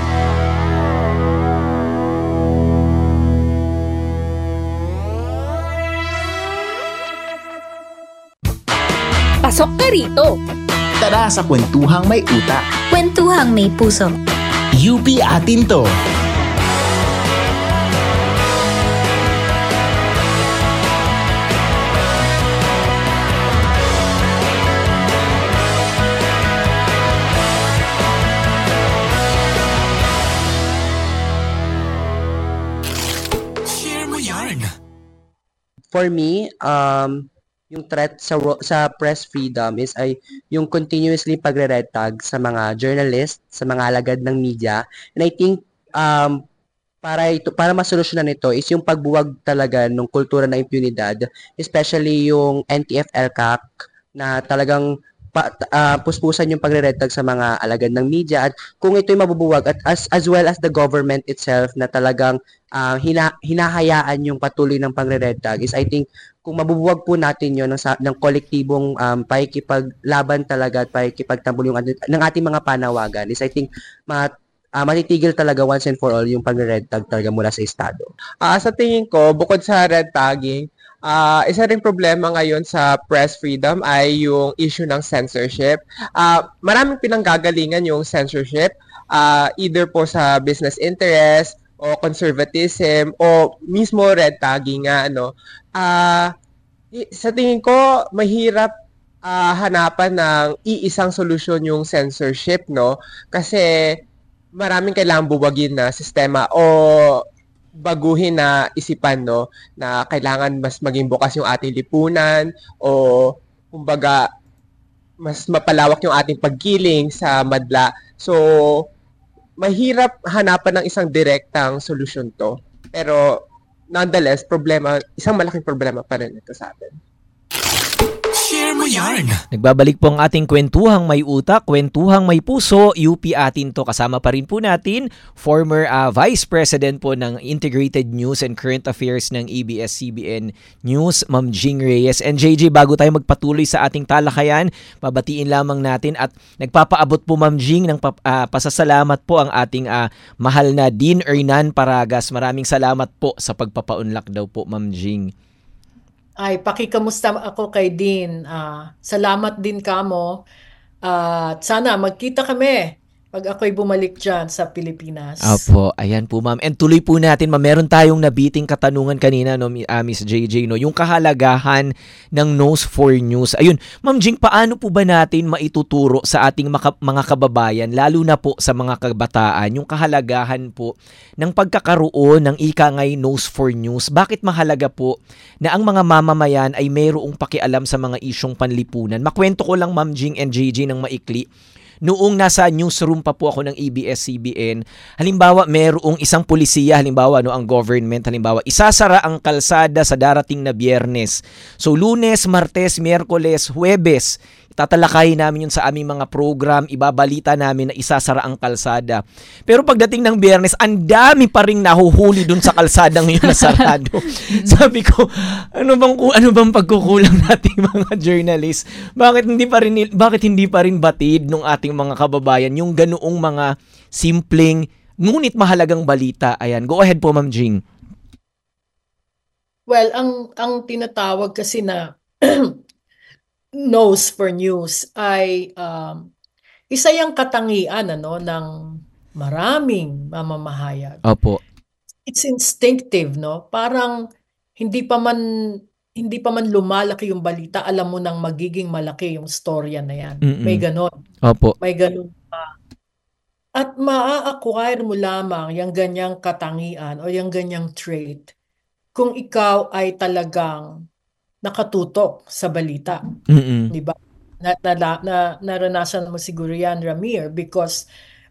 Pasok ka rito. Tara sa Kwentuhang May Utak. Kwentuhang May Puso. UP Atin To. For me, yung threat sa press freedom is ay yung continuously pagre-red tag sa mga journalists, sa mga alagad ng media. And I think para masolusyonan ito is yung pagbuwag talaga ng kultura ng impunidad, especially yung NTF-ELCAC na talagang puspusan yung pagre-red tag sa mga alagad ng media at kung ito'y mabubuwag at as well as the government itself na talagang hinahayaan yung patuloy ng pagre-red tag is I think kung mabubuwag po natin yun ng kolektibong pakikipaglaban talaga at pakikipagtambol ng ating mga panawagan is I think matitigil talaga once and for all yung pagre-red tag talaga mula sa estado. Sa tingin ko, bukod sa red tagging, isa ring problema ngayon sa press freedom ay yung issue ng censorship. Maraming pinanggagalingan yung censorship, either po sa business interest o conservatism o mismo red tagging nga. Sa tingin ko, mahirap hanapan ng iisang solusyon yung censorship, no? Kasi maraming kailangang buwagin na sistema o baguhin na isipan, no, na kailangan mas maging bukas yung ating lipunan o kumbaga mas mapalawak yung ating pagkiling sa madla. So mahirap hanapan ng isang direktang solusyon to. Pero nonetheless, isang malaking problema pa rin ito sa atin. Share mo yarn! Nagbabalik po ang ating kwentuhang may utak, kwentuhang may puso, UP Atin to. Kasama pa rin po natin, former Vice President po ng Integrated News and Current Affairs ng ABS-CBN News, Ma'am Jing Reyes. And JJ, bago tayo magpatuloy sa ating talakayan, mabatiin lamang natin at nagpapaabot po Ma'am Jing ng pasasalamat po ang ating mahal na Dean Hernan Paragas. Maraming salamat po sa pagpapaunlak daw po Ma'am Jing. Ay, pakikamusta ako kay Dean. Salamat din kamo. At sana magkita kami pag ako'y bumalik dyan sa Pilipinas. Opo, ayan po ma'am. And tuloy po natin, ma'am, meron tayong nabiting katanungan kanina, no, Miss JJ, no, yung kahalagahan ng Nose for News. Ayun, Ma'am Jing, paano po ba natin maituturo sa ating mga kababayan, lalo na po sa mga kabataan, yung kahalagahan po ng pagkakaroon ng ikangay Nose for News? Bakit mahalaga po na ang mga mamamayan ay mayroong pakialam sa mga isyong panlipunan? Makwento ko lang, Ma'am Jing and JJ, ng maikli. Noong nasa newsroom pa po ako ng ABS-CBN, halimbawa mayroong isang pulisiya, halimbawa ang government, halimbawa isasara ang kalsada sa darating na Biyernes. So Lunes, Martes, Miyerkules, Huwebes, tatalakayin namin yun sa aming mga program, ibabalita namin na isasara ang kalsada. Pero pagdating ng Biyernes, ang dami pa ring nahuhuli dun sa kalsadang yun na sarado. Sabi ko, ano bang pagkukulang nating mga journalists? Bakit hindi pa rin batid ng ating mga kababayan yung ganoong mga simpleng ngunit mahalagang balita? Ayan, go ahead po Ma'am Jing. Well, ang tinatawag kasi na Nose for News ay isa yung katangian ng maraming mamamahayag. Opo. It's instinctive, no? Parang hindi pa man lumalaki yung balita, alam mo nang magiging malaki yung storya na yan. Mm-mm. May ganon. Opo. May ganon pa. At maa-acquire mo lamang yung ganyang katangian o yung ganyang trait kung ikaw ay talagang nakatutok sa balita. Mm-mm. Di ba? Naranasan mo siguro yan, Ramir, because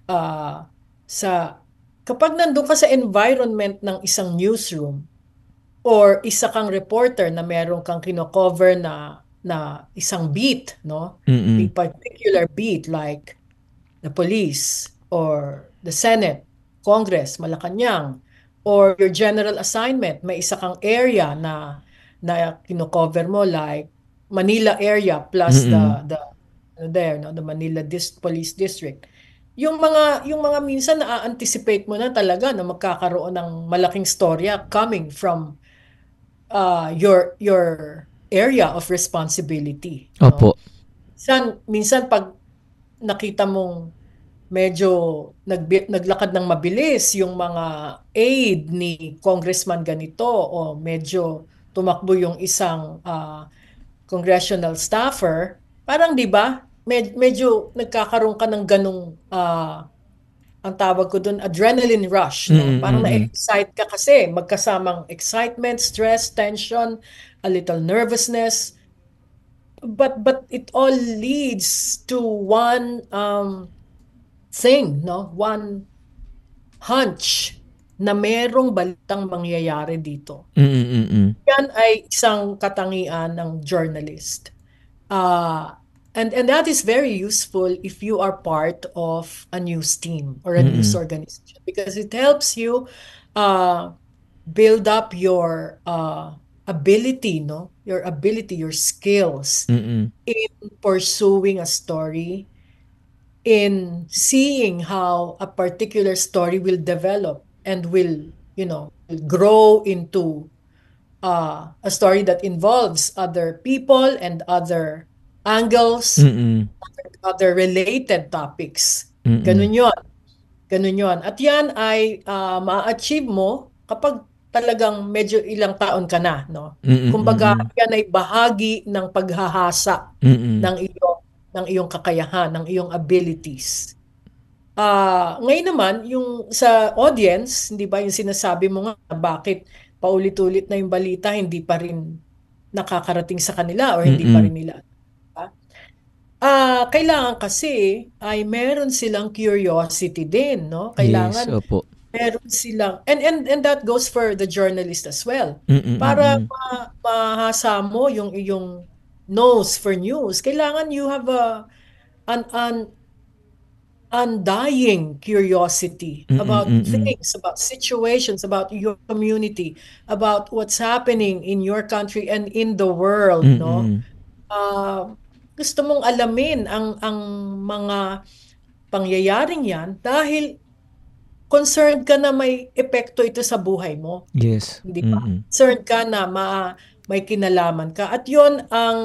kapag nandun ka sa environment ng isang newsroom or isa kang reporter na meron kang kino-cover na isang beat, no? Mm-mm. A particular beat like the police or the Senate, Congress, Malacanang, or your general assignment, may isa kang area na kino-cover mo like Manila area plus the Manila Police District. Yung mga minsan na-anticipate mo na talaga na magkakaroon ng malaking storya coming from your area of responsibility. Opo. No? Minsan pag nakita mong medyo naglakad ng mabilis yung mga aide ni congressman ganito o medyo tumakbo yung isang congressional staffer, parang 'di ba? Medyo nagkakaroon ka ng ganung ang tawag ko doon adrenaline rush, no? Parang na-excite ka kasi magkasamang excitement, stress, tension, a little nervousness. But it all leads to one thing, no? One hunch na merong balitang mangyayari dito. Yan ay isang katangian ng journalist. and that is very useful if you are part of a news team or a news organization, because it helps you build up your ability, no? Your ability, your skills in pursuing a story, in seeing how a particular story will develop and will, grow into a story that involves other people and other angles, other related topics. Ganun yon. Ganun yon. At yan ay ma-achieve mo kapag talagang medyo ilang taon ka na, no? Kumbaga, yan ay bahagi ng paghahasa ng iyong kakayahan, ng iyong abilities. Ngayon naman, yung sa audience, hindi ba yung sinasabi mo nga, bakit paulit-ulit na yung balita, hindi pa rin nakakarating sa kanila or hindi pa rin nila. Kailangan kasi ay meron silang curiosity din, no? Kailangan Yes, opo. meron silang, and that goes for the journalist as well. Para mahasa mo yung iyong nose for news, kailangan you have an undying curiosity about things, about situations, about your community, about what's happening in your country and in the world, no? Gusto mong alamin ang mga pangyayaring yan dahil concerned ka na may epekto ito sa buhay mo. Yes. Hindi ba? Concerned ka na may kinalaman ka. At yun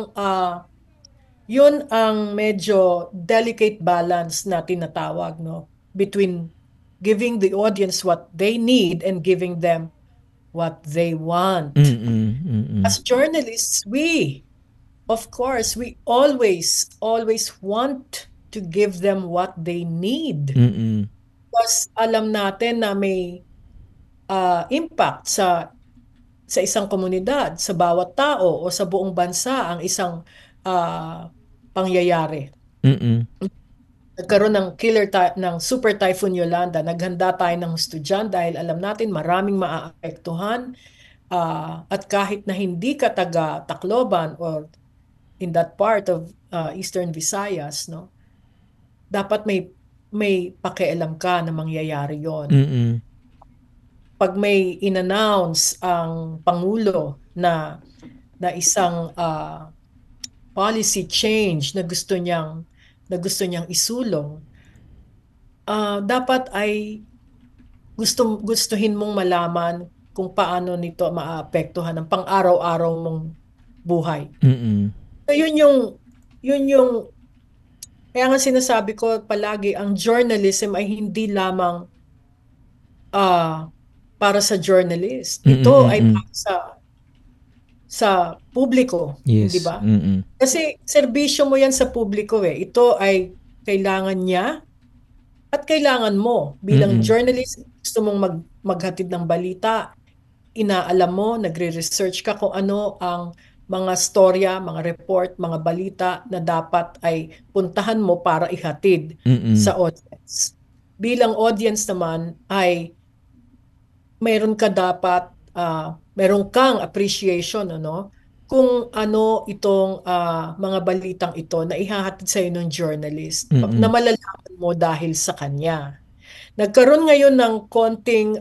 ang medyo delicate balance na tinatawag, no? Between giving the audience what they need and giving them what they want. As journalists, of course, we always want to give them what they need. Because alam natin na may impact sa isang komunidad, sa bawat tao o sa buong bansa ang isang pangyayari. Nagkaroon ng ng Super Typhoon Yolanda, naghanda tayo ng husto dyan dahil alam natin maraming maaapektuhan, at kahit na hindi ka taga Tacloban or in that part of Eastern Visayas, no, dapat may pakialam ka na mangyayari yon. Pag may in-announce ang Pangulo na isang policy change na gusto niyang isulong, dapat ay gustuhin mong malaman kung paano nito maaapektuhan ang pang-araw-araw mong buhay. So yun yung kaya nga sinasabi ko palagi, ang journalism ay hindi lamang para sa journalist. Ito ay para sa publiko, Yes. di ba? Kasi serbisyo mo yan sa publiko eh. Ito ay kailangan niya at kailangan mo bilang journalist. Gusto mong maghatid ng balita, inaalam mo, nagre-research ka kung ano ang mga storya, mga report, mga balita na dapat ay puntahan mo para ihatid sa audience. Bilang audience naman ay meron kang appreciation, ano, kung ano itong mga balitang ito na ihahatid sa iyo ng journalist na malalaman mo dahil sa kanya. Nagkaroon ngayon ng konting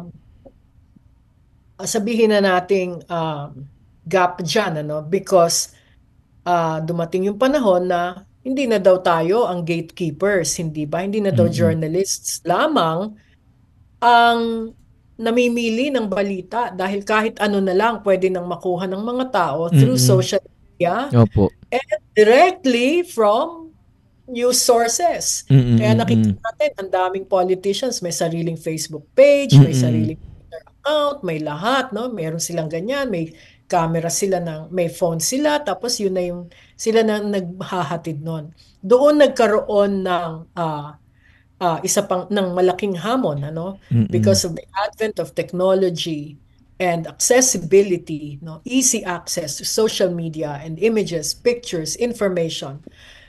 sabihin na nating gap dyan, ano, because dumating yung panahon na hindi na daw tayo ang gatekeepers, hindi ba? Hindi na daw journalists lamang ang namimili ng balita dahil kahit ano na lang pwede nang makuha ng mga tao through social media and directly from news sources. Kaya nakita natin, ang daming politicians, may sariling Facebook page, may sariling Twitter account, may lahat, no? Meron silang ganyan, may camera sila, may phone sila, tapos yun na yung sila na naghahatid nun. Doon nagkaroon ng isa pang ng malaking hamon, ano, because of the advent of technology and accessibility, no, easy access to social media and images, pictures, information.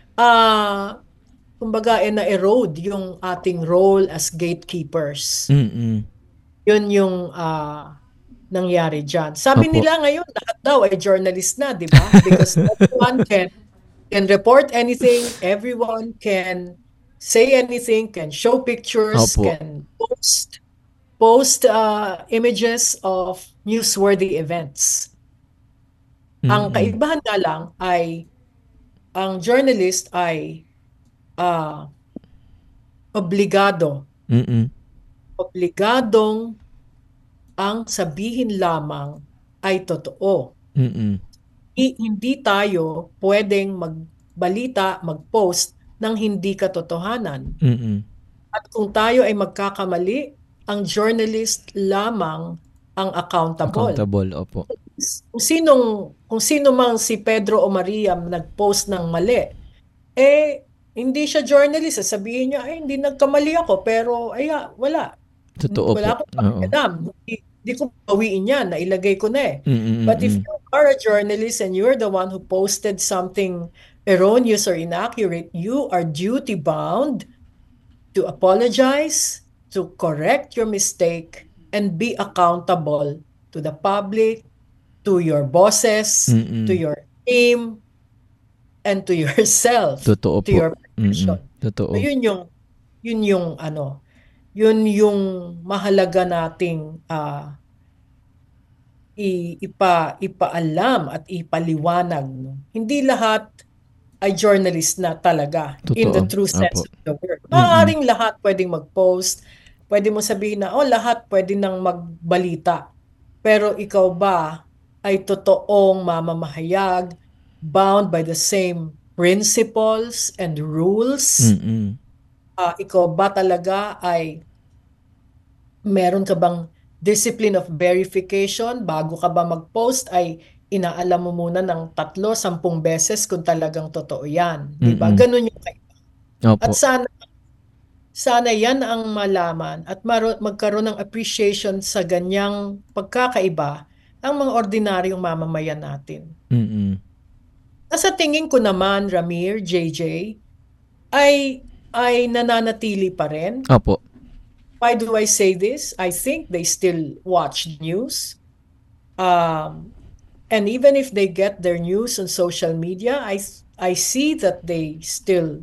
Kumbaga na-erode yung ating role as gatekeepers. Yun yung nangyari dyan. Sabi nila ngayon, lahat daw ay journalist na, di ba? Because everyone can can report anything, everyone can say anything, can show pictures, Opo. can post images of newsworthy events. Ang kaibahan nga lang ay ang journalist ay obligadong ang sabihin lamang ay totoo. Hindi tayo pwedeng magbalita, mag-post ng hindi katotohanan. At kung tayo ay magkakamali, ang journalist lamang ang accountable. Opo. Kung sino mang si Pedro o Maria nag-post ng mali, hindi siya journalist. Sabihin niya, hindi nagkamali ako, pero wala. Totoo Wala po. akong alam. Hindi ko bawiin yan. Nailagay ko na But if you are a journalist and you're the one who posted something erroneous or inaccurate, you are duty-bound to apologize, to correct your mistake, and be accountable to the public, to your bosses, to your team, and to yourself, Totoo to po. your profession. Totoo. So, yun yung mahalaga nating ipaalam at ipaliwanag. No? Hindi lahat ay journalist na talaga in the true sense of the word. Maaaring lahat pwedeng mag-post, pwede mo sabihin na, lahat pwede nang magbalita. Pero ikaw ba ay totoong mamamahayag, bound by the same principles and rules? Ikaw ba talaga ay meron ka bang discipline of verification? Bago ka ba mag-post ay inaalam mo muna ng 3-10 beses kung talagang totoo yan. Diba? Ganun yung kaiba. At sana yan ang malaman at magkaroon ng appreciation sa ganyang pagkakaiba ang mga ordinaryong mamamayan natin. Sa tingin ko naman, Ramir, JJ, ay nananatili pa rin. Opo. Why do I say this? I think they still watch news. And even if they get their news on social media, I see that they still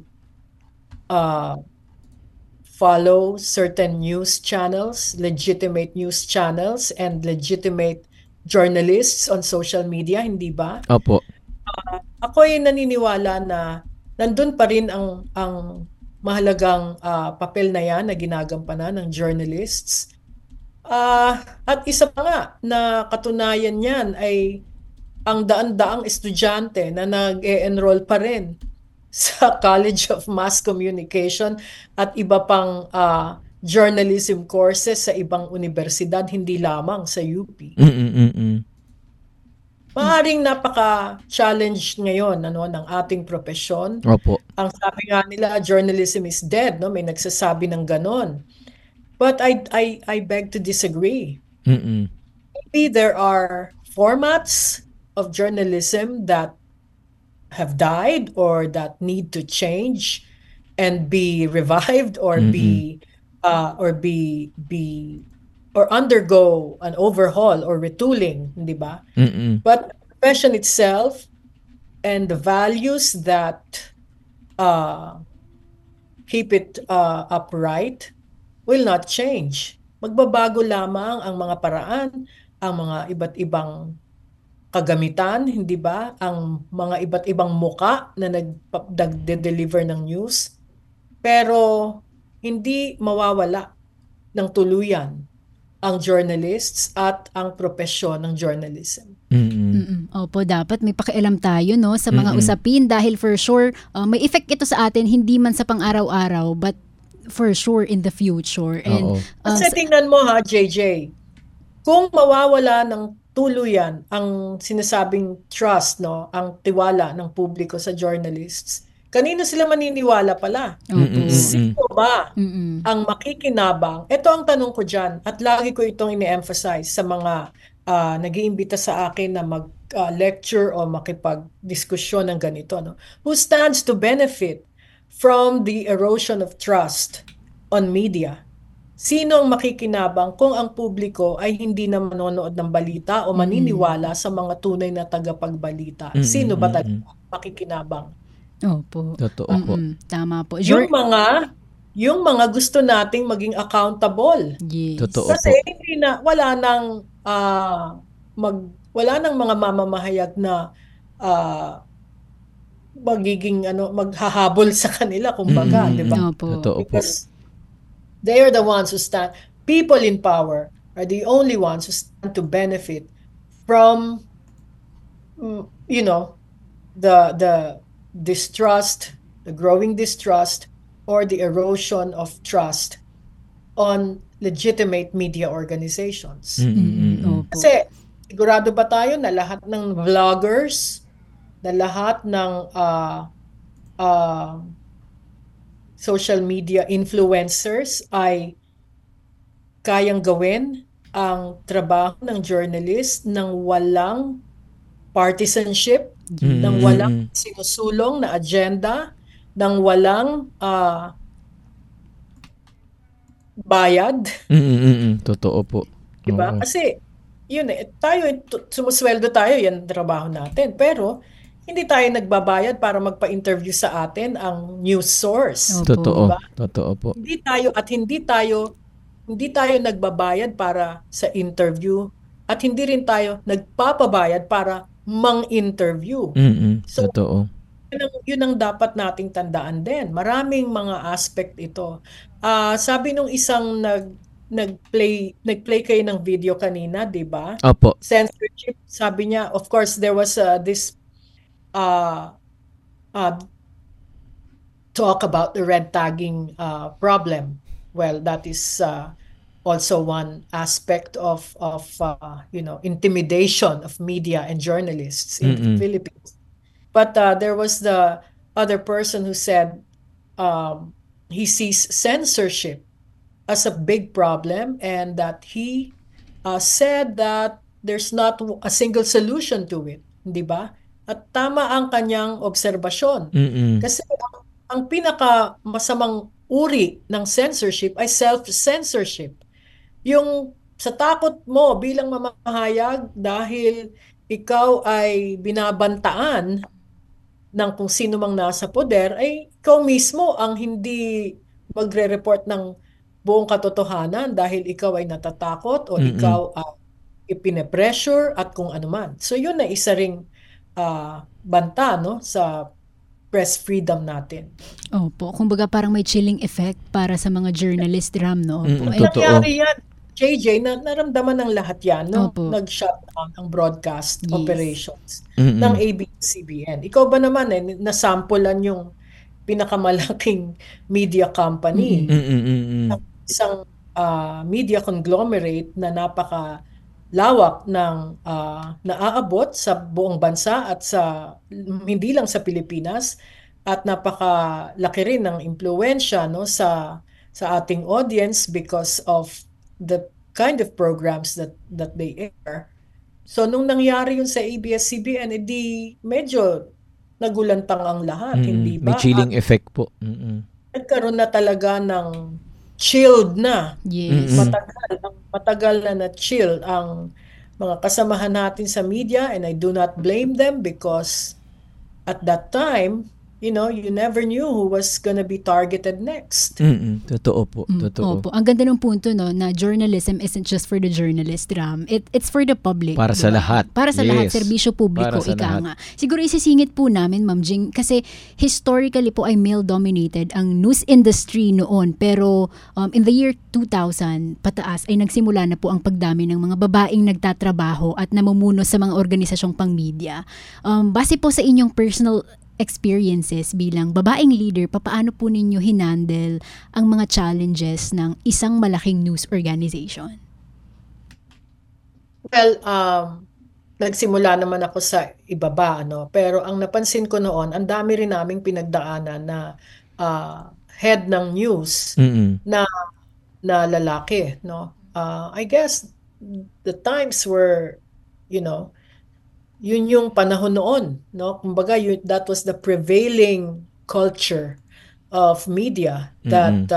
follow certain news channels, legitimate news channels, and legitimate journalists on social media, hindi ba? Opo. Ako ay naniniwala na nandun pa rin ang mahalagang papel na yan na ginagampanan ng journalists. At isa pa nga na katunayan yan ay ang daan-daang estudyante na nag-e-enroll pa rin sa College of Mass Communication at iba pang journalism courses sa ibang universidad, hindi lamang sa UP. Maaaring napaka-challenge ngayon ng ating profesyon. Opo. Ang sabi nga nila, journalism is dead. No? May nagsasabi ng ganon. But I beg to disagree. Maybe there are formats of journalism that have died or that need to change and be revived or or undergo an overhaul or retooling, di ba? But the profession itself and the values that keep it upright will not change. Magbabago lamang ang mga paraan, ang mga iba't ibang kagamitan, hindi ba? Ang mga iba't ibang muka na nag-deliver ng news. Pero hindi mawawala ng tuluyan ang journalists at ang propesyon ng journalism. Opo, dapat may pakialam tayo sa mga usapin dahil for sure may effect ito sa atin, hindi man sa pang-araw-araw but for sure in the future. And Kasi tingnan mo JJ, kung mawawala ng tuluyan ang sinasabing trust, ang tiwala ng publiko sa journalists, kanino sila maniniwala pala? Sino ba ang makikinabang? Ito ang tanong ko dyan at lagi ko itong ini-emphasize sa mga nag-iimbita sa akin na mag-lecture o makipag-diskusyon ng ganito. Who stands to benefit from the erosion of trust on media? Sino ang makikinabang kung ang publiko ay hindi na manonood ng balita o maniniwala sa mga tunay na tagapagbalita? Sino ba talaga makikinabang? Opo. Totoo po. Tama po. Yung mga gusto nating maging accountable. Yes. Totoo Kasi po. hindi na wala nang mga mamamahayag na maghahabol sa kanila kumbaga, di ba? Opo. Totoo po. Because they are the ones who stand, people in power are the only ones who stand to benefit from the distrust, the growing distrust, or the erosion of trust on legitimate media organizations. Opo. Kasi sigurado ba tayo na lahat ng vloggers, na lahat ng social media influencers ay kayang gawin ang trabaho ng journalist ng walang partisanship, ng walang sinusulong na agenda, ng walang bayad. Totoo po. Diba? Oo. Kasi sumusweldo tayo, yan ang trabaho natin. Pero hindi tayo nagbabayad para magpa-interview sa atin ang news source. Opo. Totoo. Diba? Totoo po. Hindi tayo nagbabayad para sa interview at hindi rin tayo nagpapabayad para mang-interview. So, Totoo. yun ang dapat nating tandaan din. Maraming mga aspect ito. Sabi nung isang nag-play kayo ng video kanina, di ba? Opo. Censorship, sabi niya, of course, there was this talk about the red tagging problem. Well, that is also one aspect of intimidation of media and journalists in the Philippines. But there was the other person who said he sees censorship as a big problem and that he said that there's not a single solution to it, di ba? At tama ang kanyang obserbasyon. Kasi ang pinaka masamang uri ng censorship ay self-censorship. Yung sa takot mo bilang mamahayag dahil ikaw ay binabantaan ng kung sino mang nasa poder, ay ikaw mismo ang hindi magre-report ng buong katotohanan dahil ikaw ay natatakot o ikaw ay ipine-pressure at kung ano man. So yun na isa ring banta sa press freedom natin. Opo. Kumbaga parang may chilling effect para sa mga journalist, Ram, no? Opo. Ay, nangyari yan, JJ, naramdaman ng lahat yan, no? Opo. Nag-shutdown ang broadcast Yes. operations ng ABS-CBN. Ikaw ba naman, nasampulan yung pinakamalaking media company, isang media conglomerate na napakalawak ng naaabot sa buong bansa at hindi lang sa Pilipinas, at napakalaki rin ng impluwensya sa ating audience because of the kind of programs that they air. So nung nangyari yun sa ABS-CBN, edi medyo nagulantang ang lahat, hindi ba? May chilling At effect po. nagkaroon na talaga ng chilled na. Yes. Matagal na chill ang mga kasamahan natin sa media, and I do not blame them because at that time, you never knew who was gonna be targeted next. Totoo po. Totoo. Opo. Ang ganda ng punto, no, na journalism isn't just for the journalist, Ram. It's for the public. Para sa diba? lahat. Para sa lahat. Yes. Serbisyo publiko, Para sa ika lahat. nga. Siguro isisingit po namin, Ma'am Jing, kasi historically po ay male-dominated ang news industry noon. Pero in the year 2000, pataas, ay nagsimula na po ang pagdami ng mga babaeng nagtatrabaho at namumuno sa mga organisasyong pang-media. Base po sa inyong personal experiences bilang babaeng leader, papaano po ninyo hinandle ang mga challenges ng isang malaking news organization? Well, nagsimula naman ako sa ibaba, pero ang napansin ko noon, ang dami rin naming pinagdaanan na head ng news na lalaki, no? I guess the times were, yun yung panahon noon, no? Kumbaga, that was the prevailing culture of media that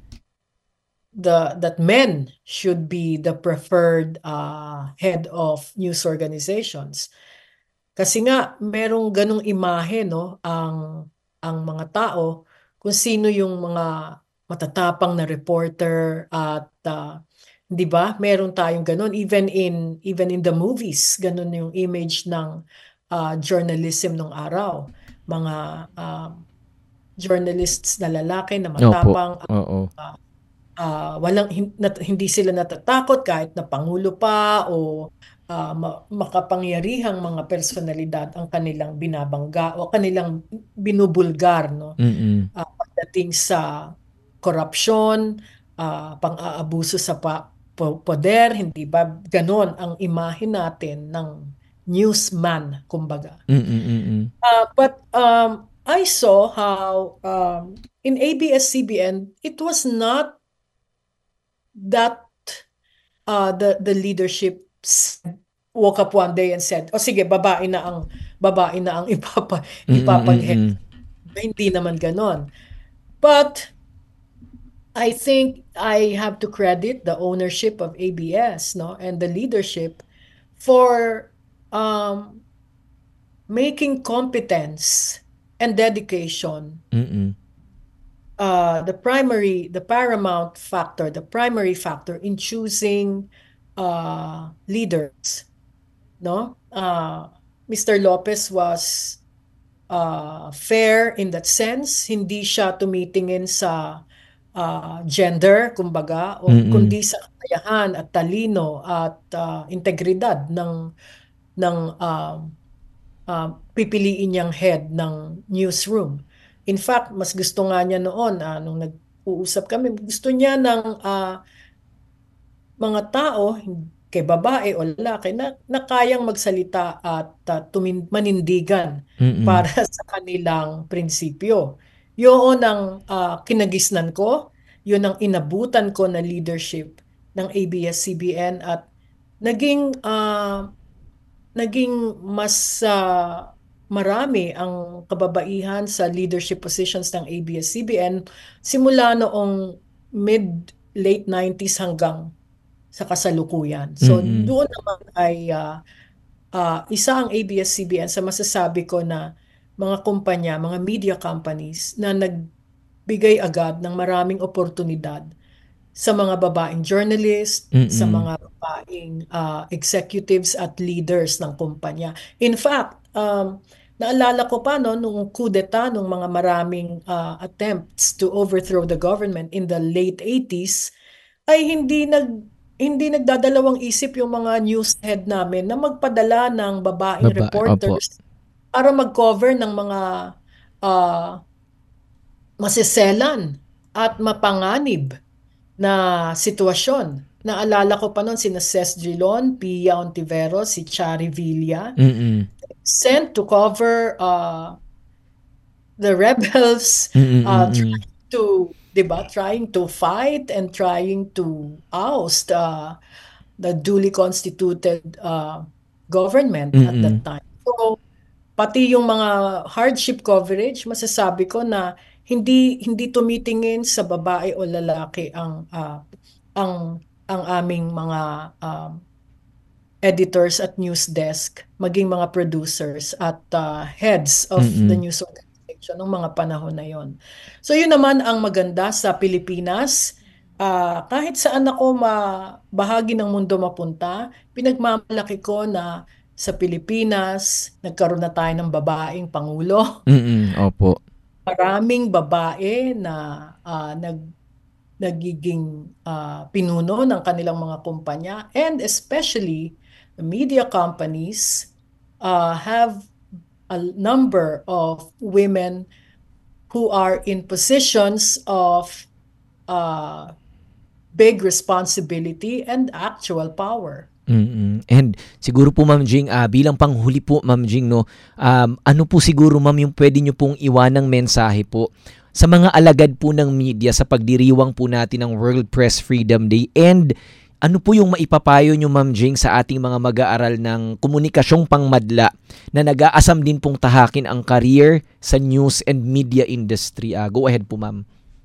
that men should be the preferred head of news organizations. Kasi nga merong ganong imahe, no, ang ang mga tao kung sino yung mga matatapang na reporter at 'di ba? Meron tayong ganun even in the movies, ganun yung image ng journalism nung araw. Mga journalists na lalaki na Opo. matapang, Oo. hindi sila natatakot kahit na pangulo pa o makapangyarihang mga personalidad ang kanilang binabangga o kanilang binubulgar, no? Mm. Pagdating sa korupsyon, pang-aabuso sa poder, hindi ba ganon ang imahe natin ng newsman, kumbaga. But I saw how in ABS-CBN, it was not that the leadership woke up one day and said, "Oh sige, babae na ang ipapag-head." Hindi naman ganon. But I think I have to credit the ownership of ABS, no, and the leadership for making competence and dedication the paramount factor, the primary factor in choosing leaders, no? Mr. Lopez was fair in that sense. Hindi siya tumitingin sa gender, kumbaga, o kundi sa kakayahan at talino at integridad ng pipiliin niyang head ng newsroom. In fact, mas gusto nga niya noon, nung nag-uusap kami, gusto niya ng mga tao, kay babae o lalaki, na kayang magsalita at manindigan para sa kanilang prinsipyo. Yun ang kinagisnan ko, yun ang inabutan ko na leadership ng ABS-CBN at naging mas marami ang kababaihan sa leadership positions ng ABS-CBN simula noong mid-late 90s hanggang sa kasalukuyan. So doon naman ay isa ang ABS-CBN sa masasabi ko na mga kumpanya, mga media companies na nagbigay agad ng maraming oportunidad sa mga babaeng journalist, sa mga babaeng executives at leaders ng kumpanya. In fact, naalala ko pa nung coup d'etat, nung mga maraming attempts to overthrow the government in the late 80s, ay hindi nagdadalawang isip yung mga news head namin na magpadala ng babaeng reporters para mag-cover ng mga masiselan at mapanganib na sitwasyon. Naalala ko pa noon sina Ces Drilon, Pia Ontiveros, si Chari Villa, sent to cover the rebels, trying to fight and trying to oust the duly constituted government at that time. So pati yung mga hardship coverage, masasabi ko na hindi tumitingin sa babae o lalaki ang aming mga editors at news desk, maging mga producers at heads of the news organization ng mga panahon na yon. So yun naman ang maganda sa Pilipinas. Kahit saan ako bahagi ng mundo mapunta, pinagmamalaki ko na sa Pilipinas, nagkaroon na tayo ng babaeng pangulo. Opo. Maraming babae na nagiging pinuno ng kanilang mga kumpanya, and especially the media companies have a number of women who are in positions of big responsibility and actual power. And siguro po Ma'am Jing, bilang panghuli po Ma'am Jing, no, ano po siguro Ma'am yung pwede nyo pong iwanang mensahe po sa mga alagad po ng media sa pagdiriwang po natin ng World Press Freedom Day, and ano po yung maipapayo nyo Ma'am Jing sa ating mga mag-aaral ng komunikasyong pangmadla na nag-aasam din pong tahakin ang career sa news and media industry? Go ahead po Ma'am.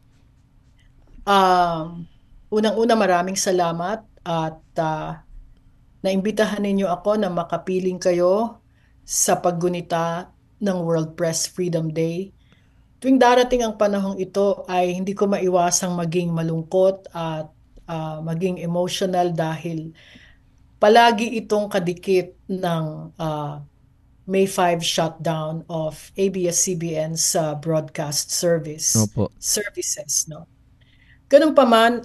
Unang-una, maraming salamat at naimbitahan ninyo ako na makapiling kayo sa paggunita ng World Press Freedom Day. tuwing darating ang panahong ito ay hindi ko maiwasang maging malungkot at maging emotional dahil palagi itong kadikit ng May 5 shutdown of ABS-CBN's broadcast services, no? Ganun pa man,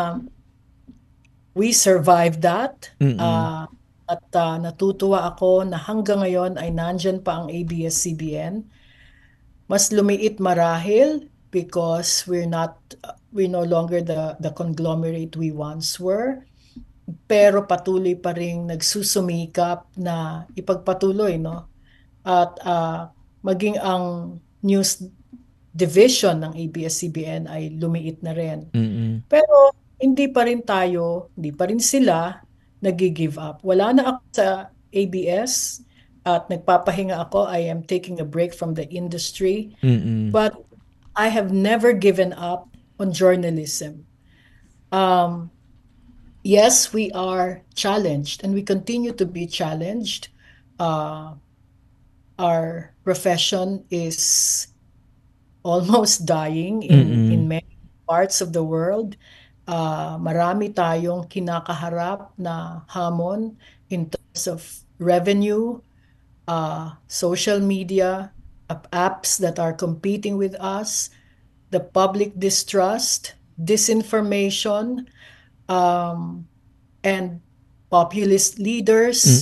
we survived that. At natutuwa ako na hanggang ngayon ay nandyan pa ang ABS-CBN. Mas lumiit marahil because we're no longer the conglomerate we once were. Pero patuloy pa ring nagsusumikap na ipagpatuloy, no? At maging ang news division ng ABS-CBN ay lumiit na rin. Pero hindi pa rin sila nag-give up. Wala na ako sa ABS at nagpapahinga ako. I am taking a break from the industry. But I have never given up on journalism. Yes, we are challenged and we continue to be challenged. Our profession is almost dying in many parts of the world. Marami tayong kinakaharap na hamon in terms of revenue, social media, apps that are competing with us, the public distrust, disinformation, and populist leaders,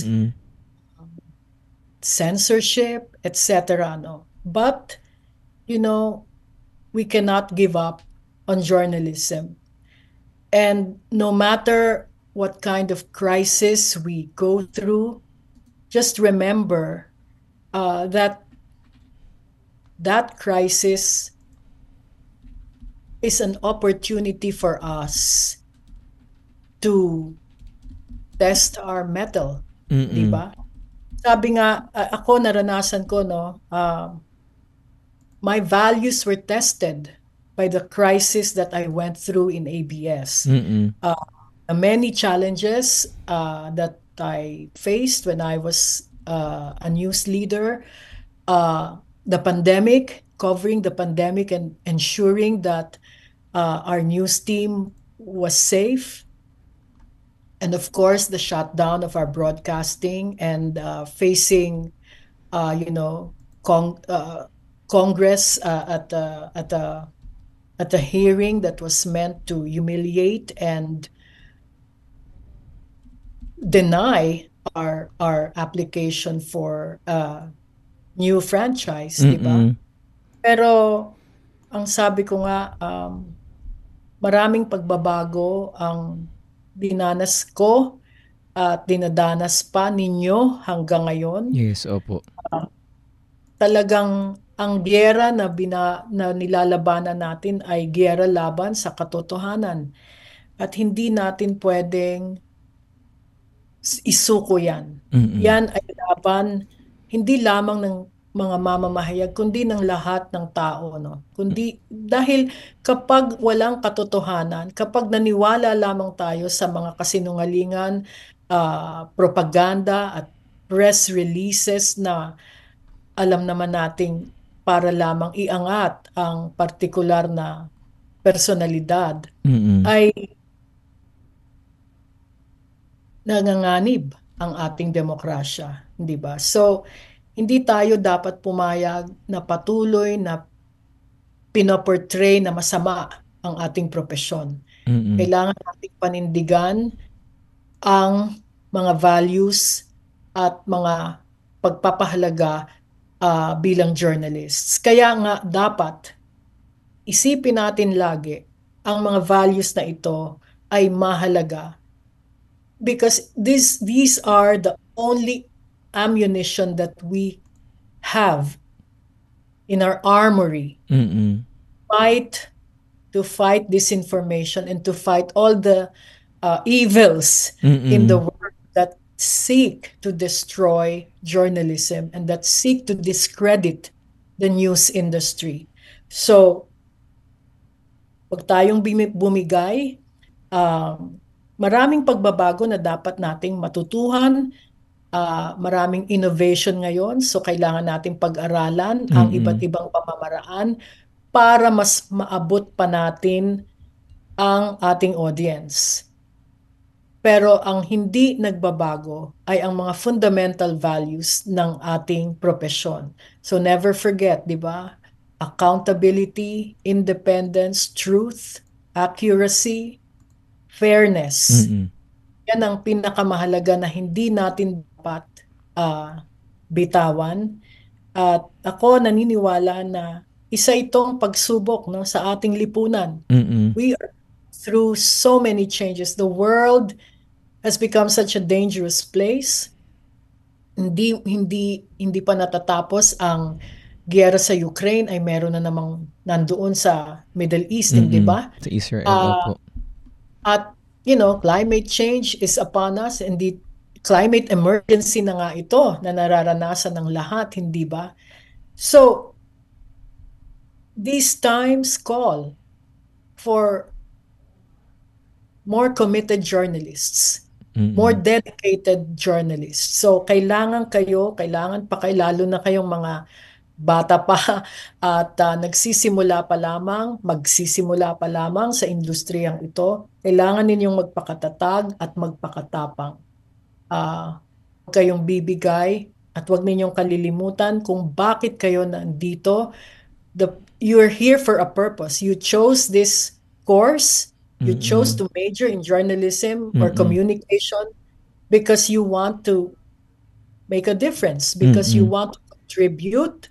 censorship, etc. No? But, we cannot give up on journalism. And no matter what kind of crisis we go through, just remember that crisis is an opportunity for us to test our mettle, di ba? Sabi nga, ako naranasan ko, no, my values were tested by the crisis that I went through in ABS. The many challenges that I faced when I was a news leader, the pandemic, covering the pandemic and ensuring that our news team was safe. And of course, the shutdown of our broadcasting and facing, Congress at a hearing that was meant to humiliate and deny our application for new franchise, di ba? Pero ang sabi ko nga, maraming pagbabago ang dinanas ko at dinadanas pa ninyo hanggang ngayon. Yes, opo. Talagang ang giyera na nilalabanan natin ay giyera laban sa katotohanan. At hindi natin pwedeng isuko yan. Yan ay laban hindi lamang ng mga mamamahayag, kundi ng lahat ng tao. No? Dahil kapag walang katotohanan, kapag naniwala lamang tayo sa mga kasinungalingan, propaganda at press releases na alam naman nating para lamang iangat ang partikular na personalidad, ay nanganganib ang ating demokrasya, hindi ba? So, hindi tayo dapat pumayag na patuloy na pinoportray na masama ang ating propesyon. Kailangan nating panindigan ang mga values at mga pagpapahalaga bilang journalists. Kaya nga dapat isipin natin lagi ang mga values na ito ay mahalaga because these are the only ammunition that we have in our armory to fight disinformation and to fight all the evils in the world that seek to destroy journalism and that seek to discredit the news industry. So, pag tayong bumigay, maraming pagbabago na dapat nating matutuhan, maraming innovation ngayon, so kailangan nating pag-aralan ang iba't ibang pamamaraan para mas maabot pa natin ang ating audience. Pero ang hindi nagbabago ay ang mga fundamental values ng ating profesyon. So never forget, di ba? Accountability, independence, truth, accuracy, fairness. Yan ang pinakamahalaga na hindi natin dapat bitawan. At ako naniniwala na isa itong pagsubok, no, sa ating lipunan. We are through so many changes. The world has become such a dangerous place. Hindi pa natatapos ang giyera sa Ukraine, ay meron na namang nandoon sa Middle East, di ba? Sa Israel, opo. At climate change is upon us, and the climate emergency na nga ito na nararanasan ng lahat, hindi ba? So these times call for more committed journalists, more dedicated journalists. So kailangan pa kayo, lalo na kayong mga bata pa at magsisimula pa lamang sa industriyang ito. Kailangan ninyong magpakatatag at magpakatapang. Huwag kayong bibigay at huwag ninyong kalilimutan kung bakit kayo nandito. You're here for a purpose. You chose this course. You chose to major in journalism or communication because you want to make a difference, because you want to contribute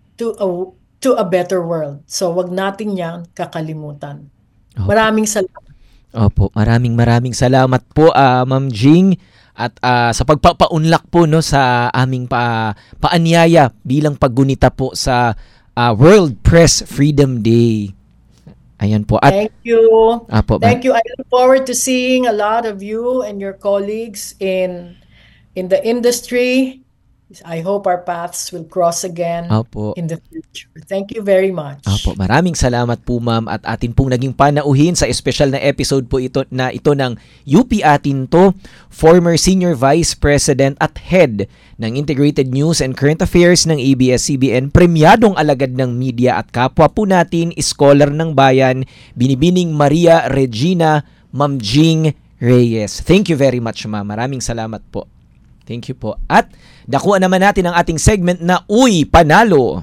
to a better world. So wag natin yan kakalimutan. Maraming salamat. Opo, maraming salamat po, Ma'am Jing, at sa pagpapaunlak po, no, sa aming paanyaya bilang paggunita po sa World Press Freedom Day. Ayan po. At, thank you. Thank you. I look forward to seeing a lot of you and your colleagues in the industry. I hope our paths will cross again in the future. Thank you very much. Maraming salamat po, ma'am, at atin pong naging panauhin sa espesyal na episode po ito ng UP Atin To, former Senior Vice President at Head ng Integrated News and Current Affairs ng ABS-CBN, premyadong alagad ng media at kapwa po natin, scholar ng bayan, Binibining Maria Regina, Ma'am Jing Reyes. Thank you very much, ma'am. Maraming salamat po. Thank you po. At dakuan naman natin ang ating segment na Uy, Panalo!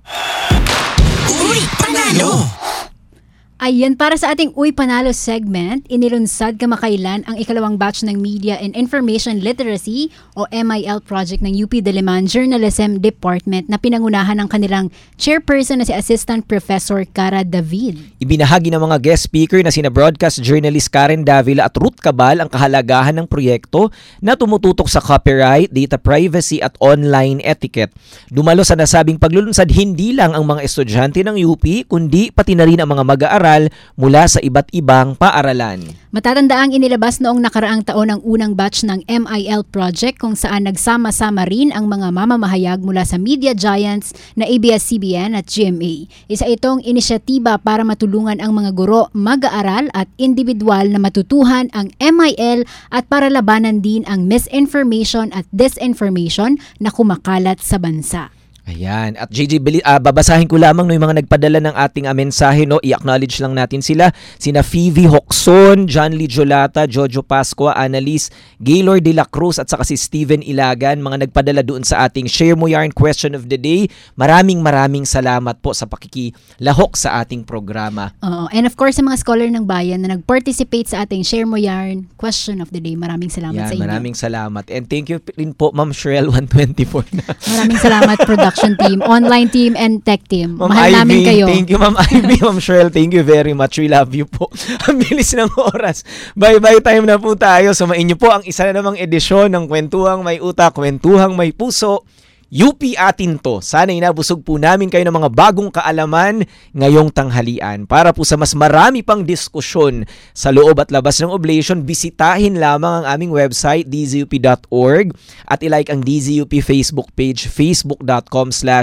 Uy, Panalo! Ayan, para sa ating Uy Panalo segment, inilunsad kamakailan ang ikalawang batch ng Media and Information Literacy o MIL project ng UP Diliman Journalism Department na pinangunahan ng kanilang chairperson na si Assistant Professor Cara David. Ibinahagi ng mga guest speaker na sina broadcast journalist Karen Davila at Ruth Cabal ang kahalagahan ng proyekto na tumututok sa copyright, data privacy at online etiquette. Dumalo sa nasabing paglulunsad hindi lang ang mga estudyante ng UP kundi pati na rin ang mga mag-aaral mula sa iba't ibang paaralan. Matatandaang inilabas noong nakaraang taon ang unang batch ng MIL project kung saan nagsama-sama rin ang mga mamamahayag mula sa media giants na ABS-CBN at GMA. Isa itong inisyatiba para matulungan ang mga guro, mag-aaral at individual na matutuhan ang MIL at para labanan din ang misinformation at disinformation na kumakalat sa bansa. Ayan. At JJ, babasahin ko lamang no, yung mga nagpadala ng ating mensahe. No? I-acknowledge lang natin sila. Sina Phoebe Hoxon, John Lee Jolata, Jojo Pascua, Annalise, Gaylor De La Cruz at saka si Steven Ilagan. Mga nagpadala doon sa ating Share Mo Yarn Question of the Day. Maraming salamat po sa pakikilahok sa ating programa. And of course, sa mga scholar ng bayan na nag-participate sa ating Share Mo Yarn Question of the Day. Maraming salamat sa inyo. Maraming salamat. And thank you rin po, Ma'am Sherelle 124 na. Maraming salamat, production team, online team, and tech team. Ma'am Mahal Ivy, namin kayo. Thank you, Ma'am Ivy. Ma'am Sherelle, thank you very much. We love you po. Ang bilis ng oras. Bye-bye time na po tayo. Sumain niyo po ang isa na namang edisyon ng Kwentuhang May Utak, Kwentuhang May Puso, UP Atin To. Sana inabusog po namin kayo ng mga bagong kaalaman ngayong tanghalian. Para po sa mas marami pang diskusyon sa loob at labas ng Oblation, bisitahin lamang ang aming website dzup.org at ilike ang DZUP Facebook page, facebook.com/DZUP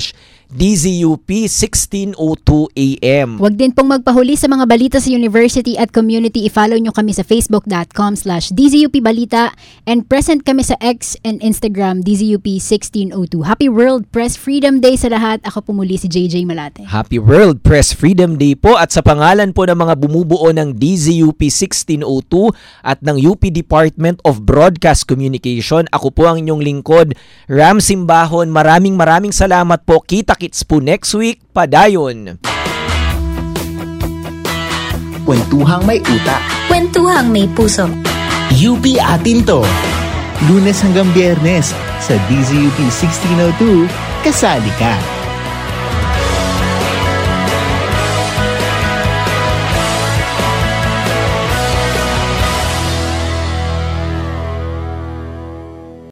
DZUP 1602 AM. Huwag din pong magpahuli sa mga balita sa university at community. I-follow nyo kami sa facebook.com/DZUPbalita and present kami sa X and Instagram DZUP 1602. Happy World Press Freedom Day sa lahat. Ako po muli si JJ Malate. Happy World Press Freedom Day po, at sa pangalan po ng mga bumubuo ng DZUP 1602 at ng UP Department of Broadcast Communication, ako po ang inyong lingkod, Ram Simbahon. Maraming salamat po. Kita-kits po next week. Padayon. Kwentuhang may utak. Kwentuhang may puso. UP atin to. Lunes hanggang Biyernes sa DZUP 1602, kasali ka.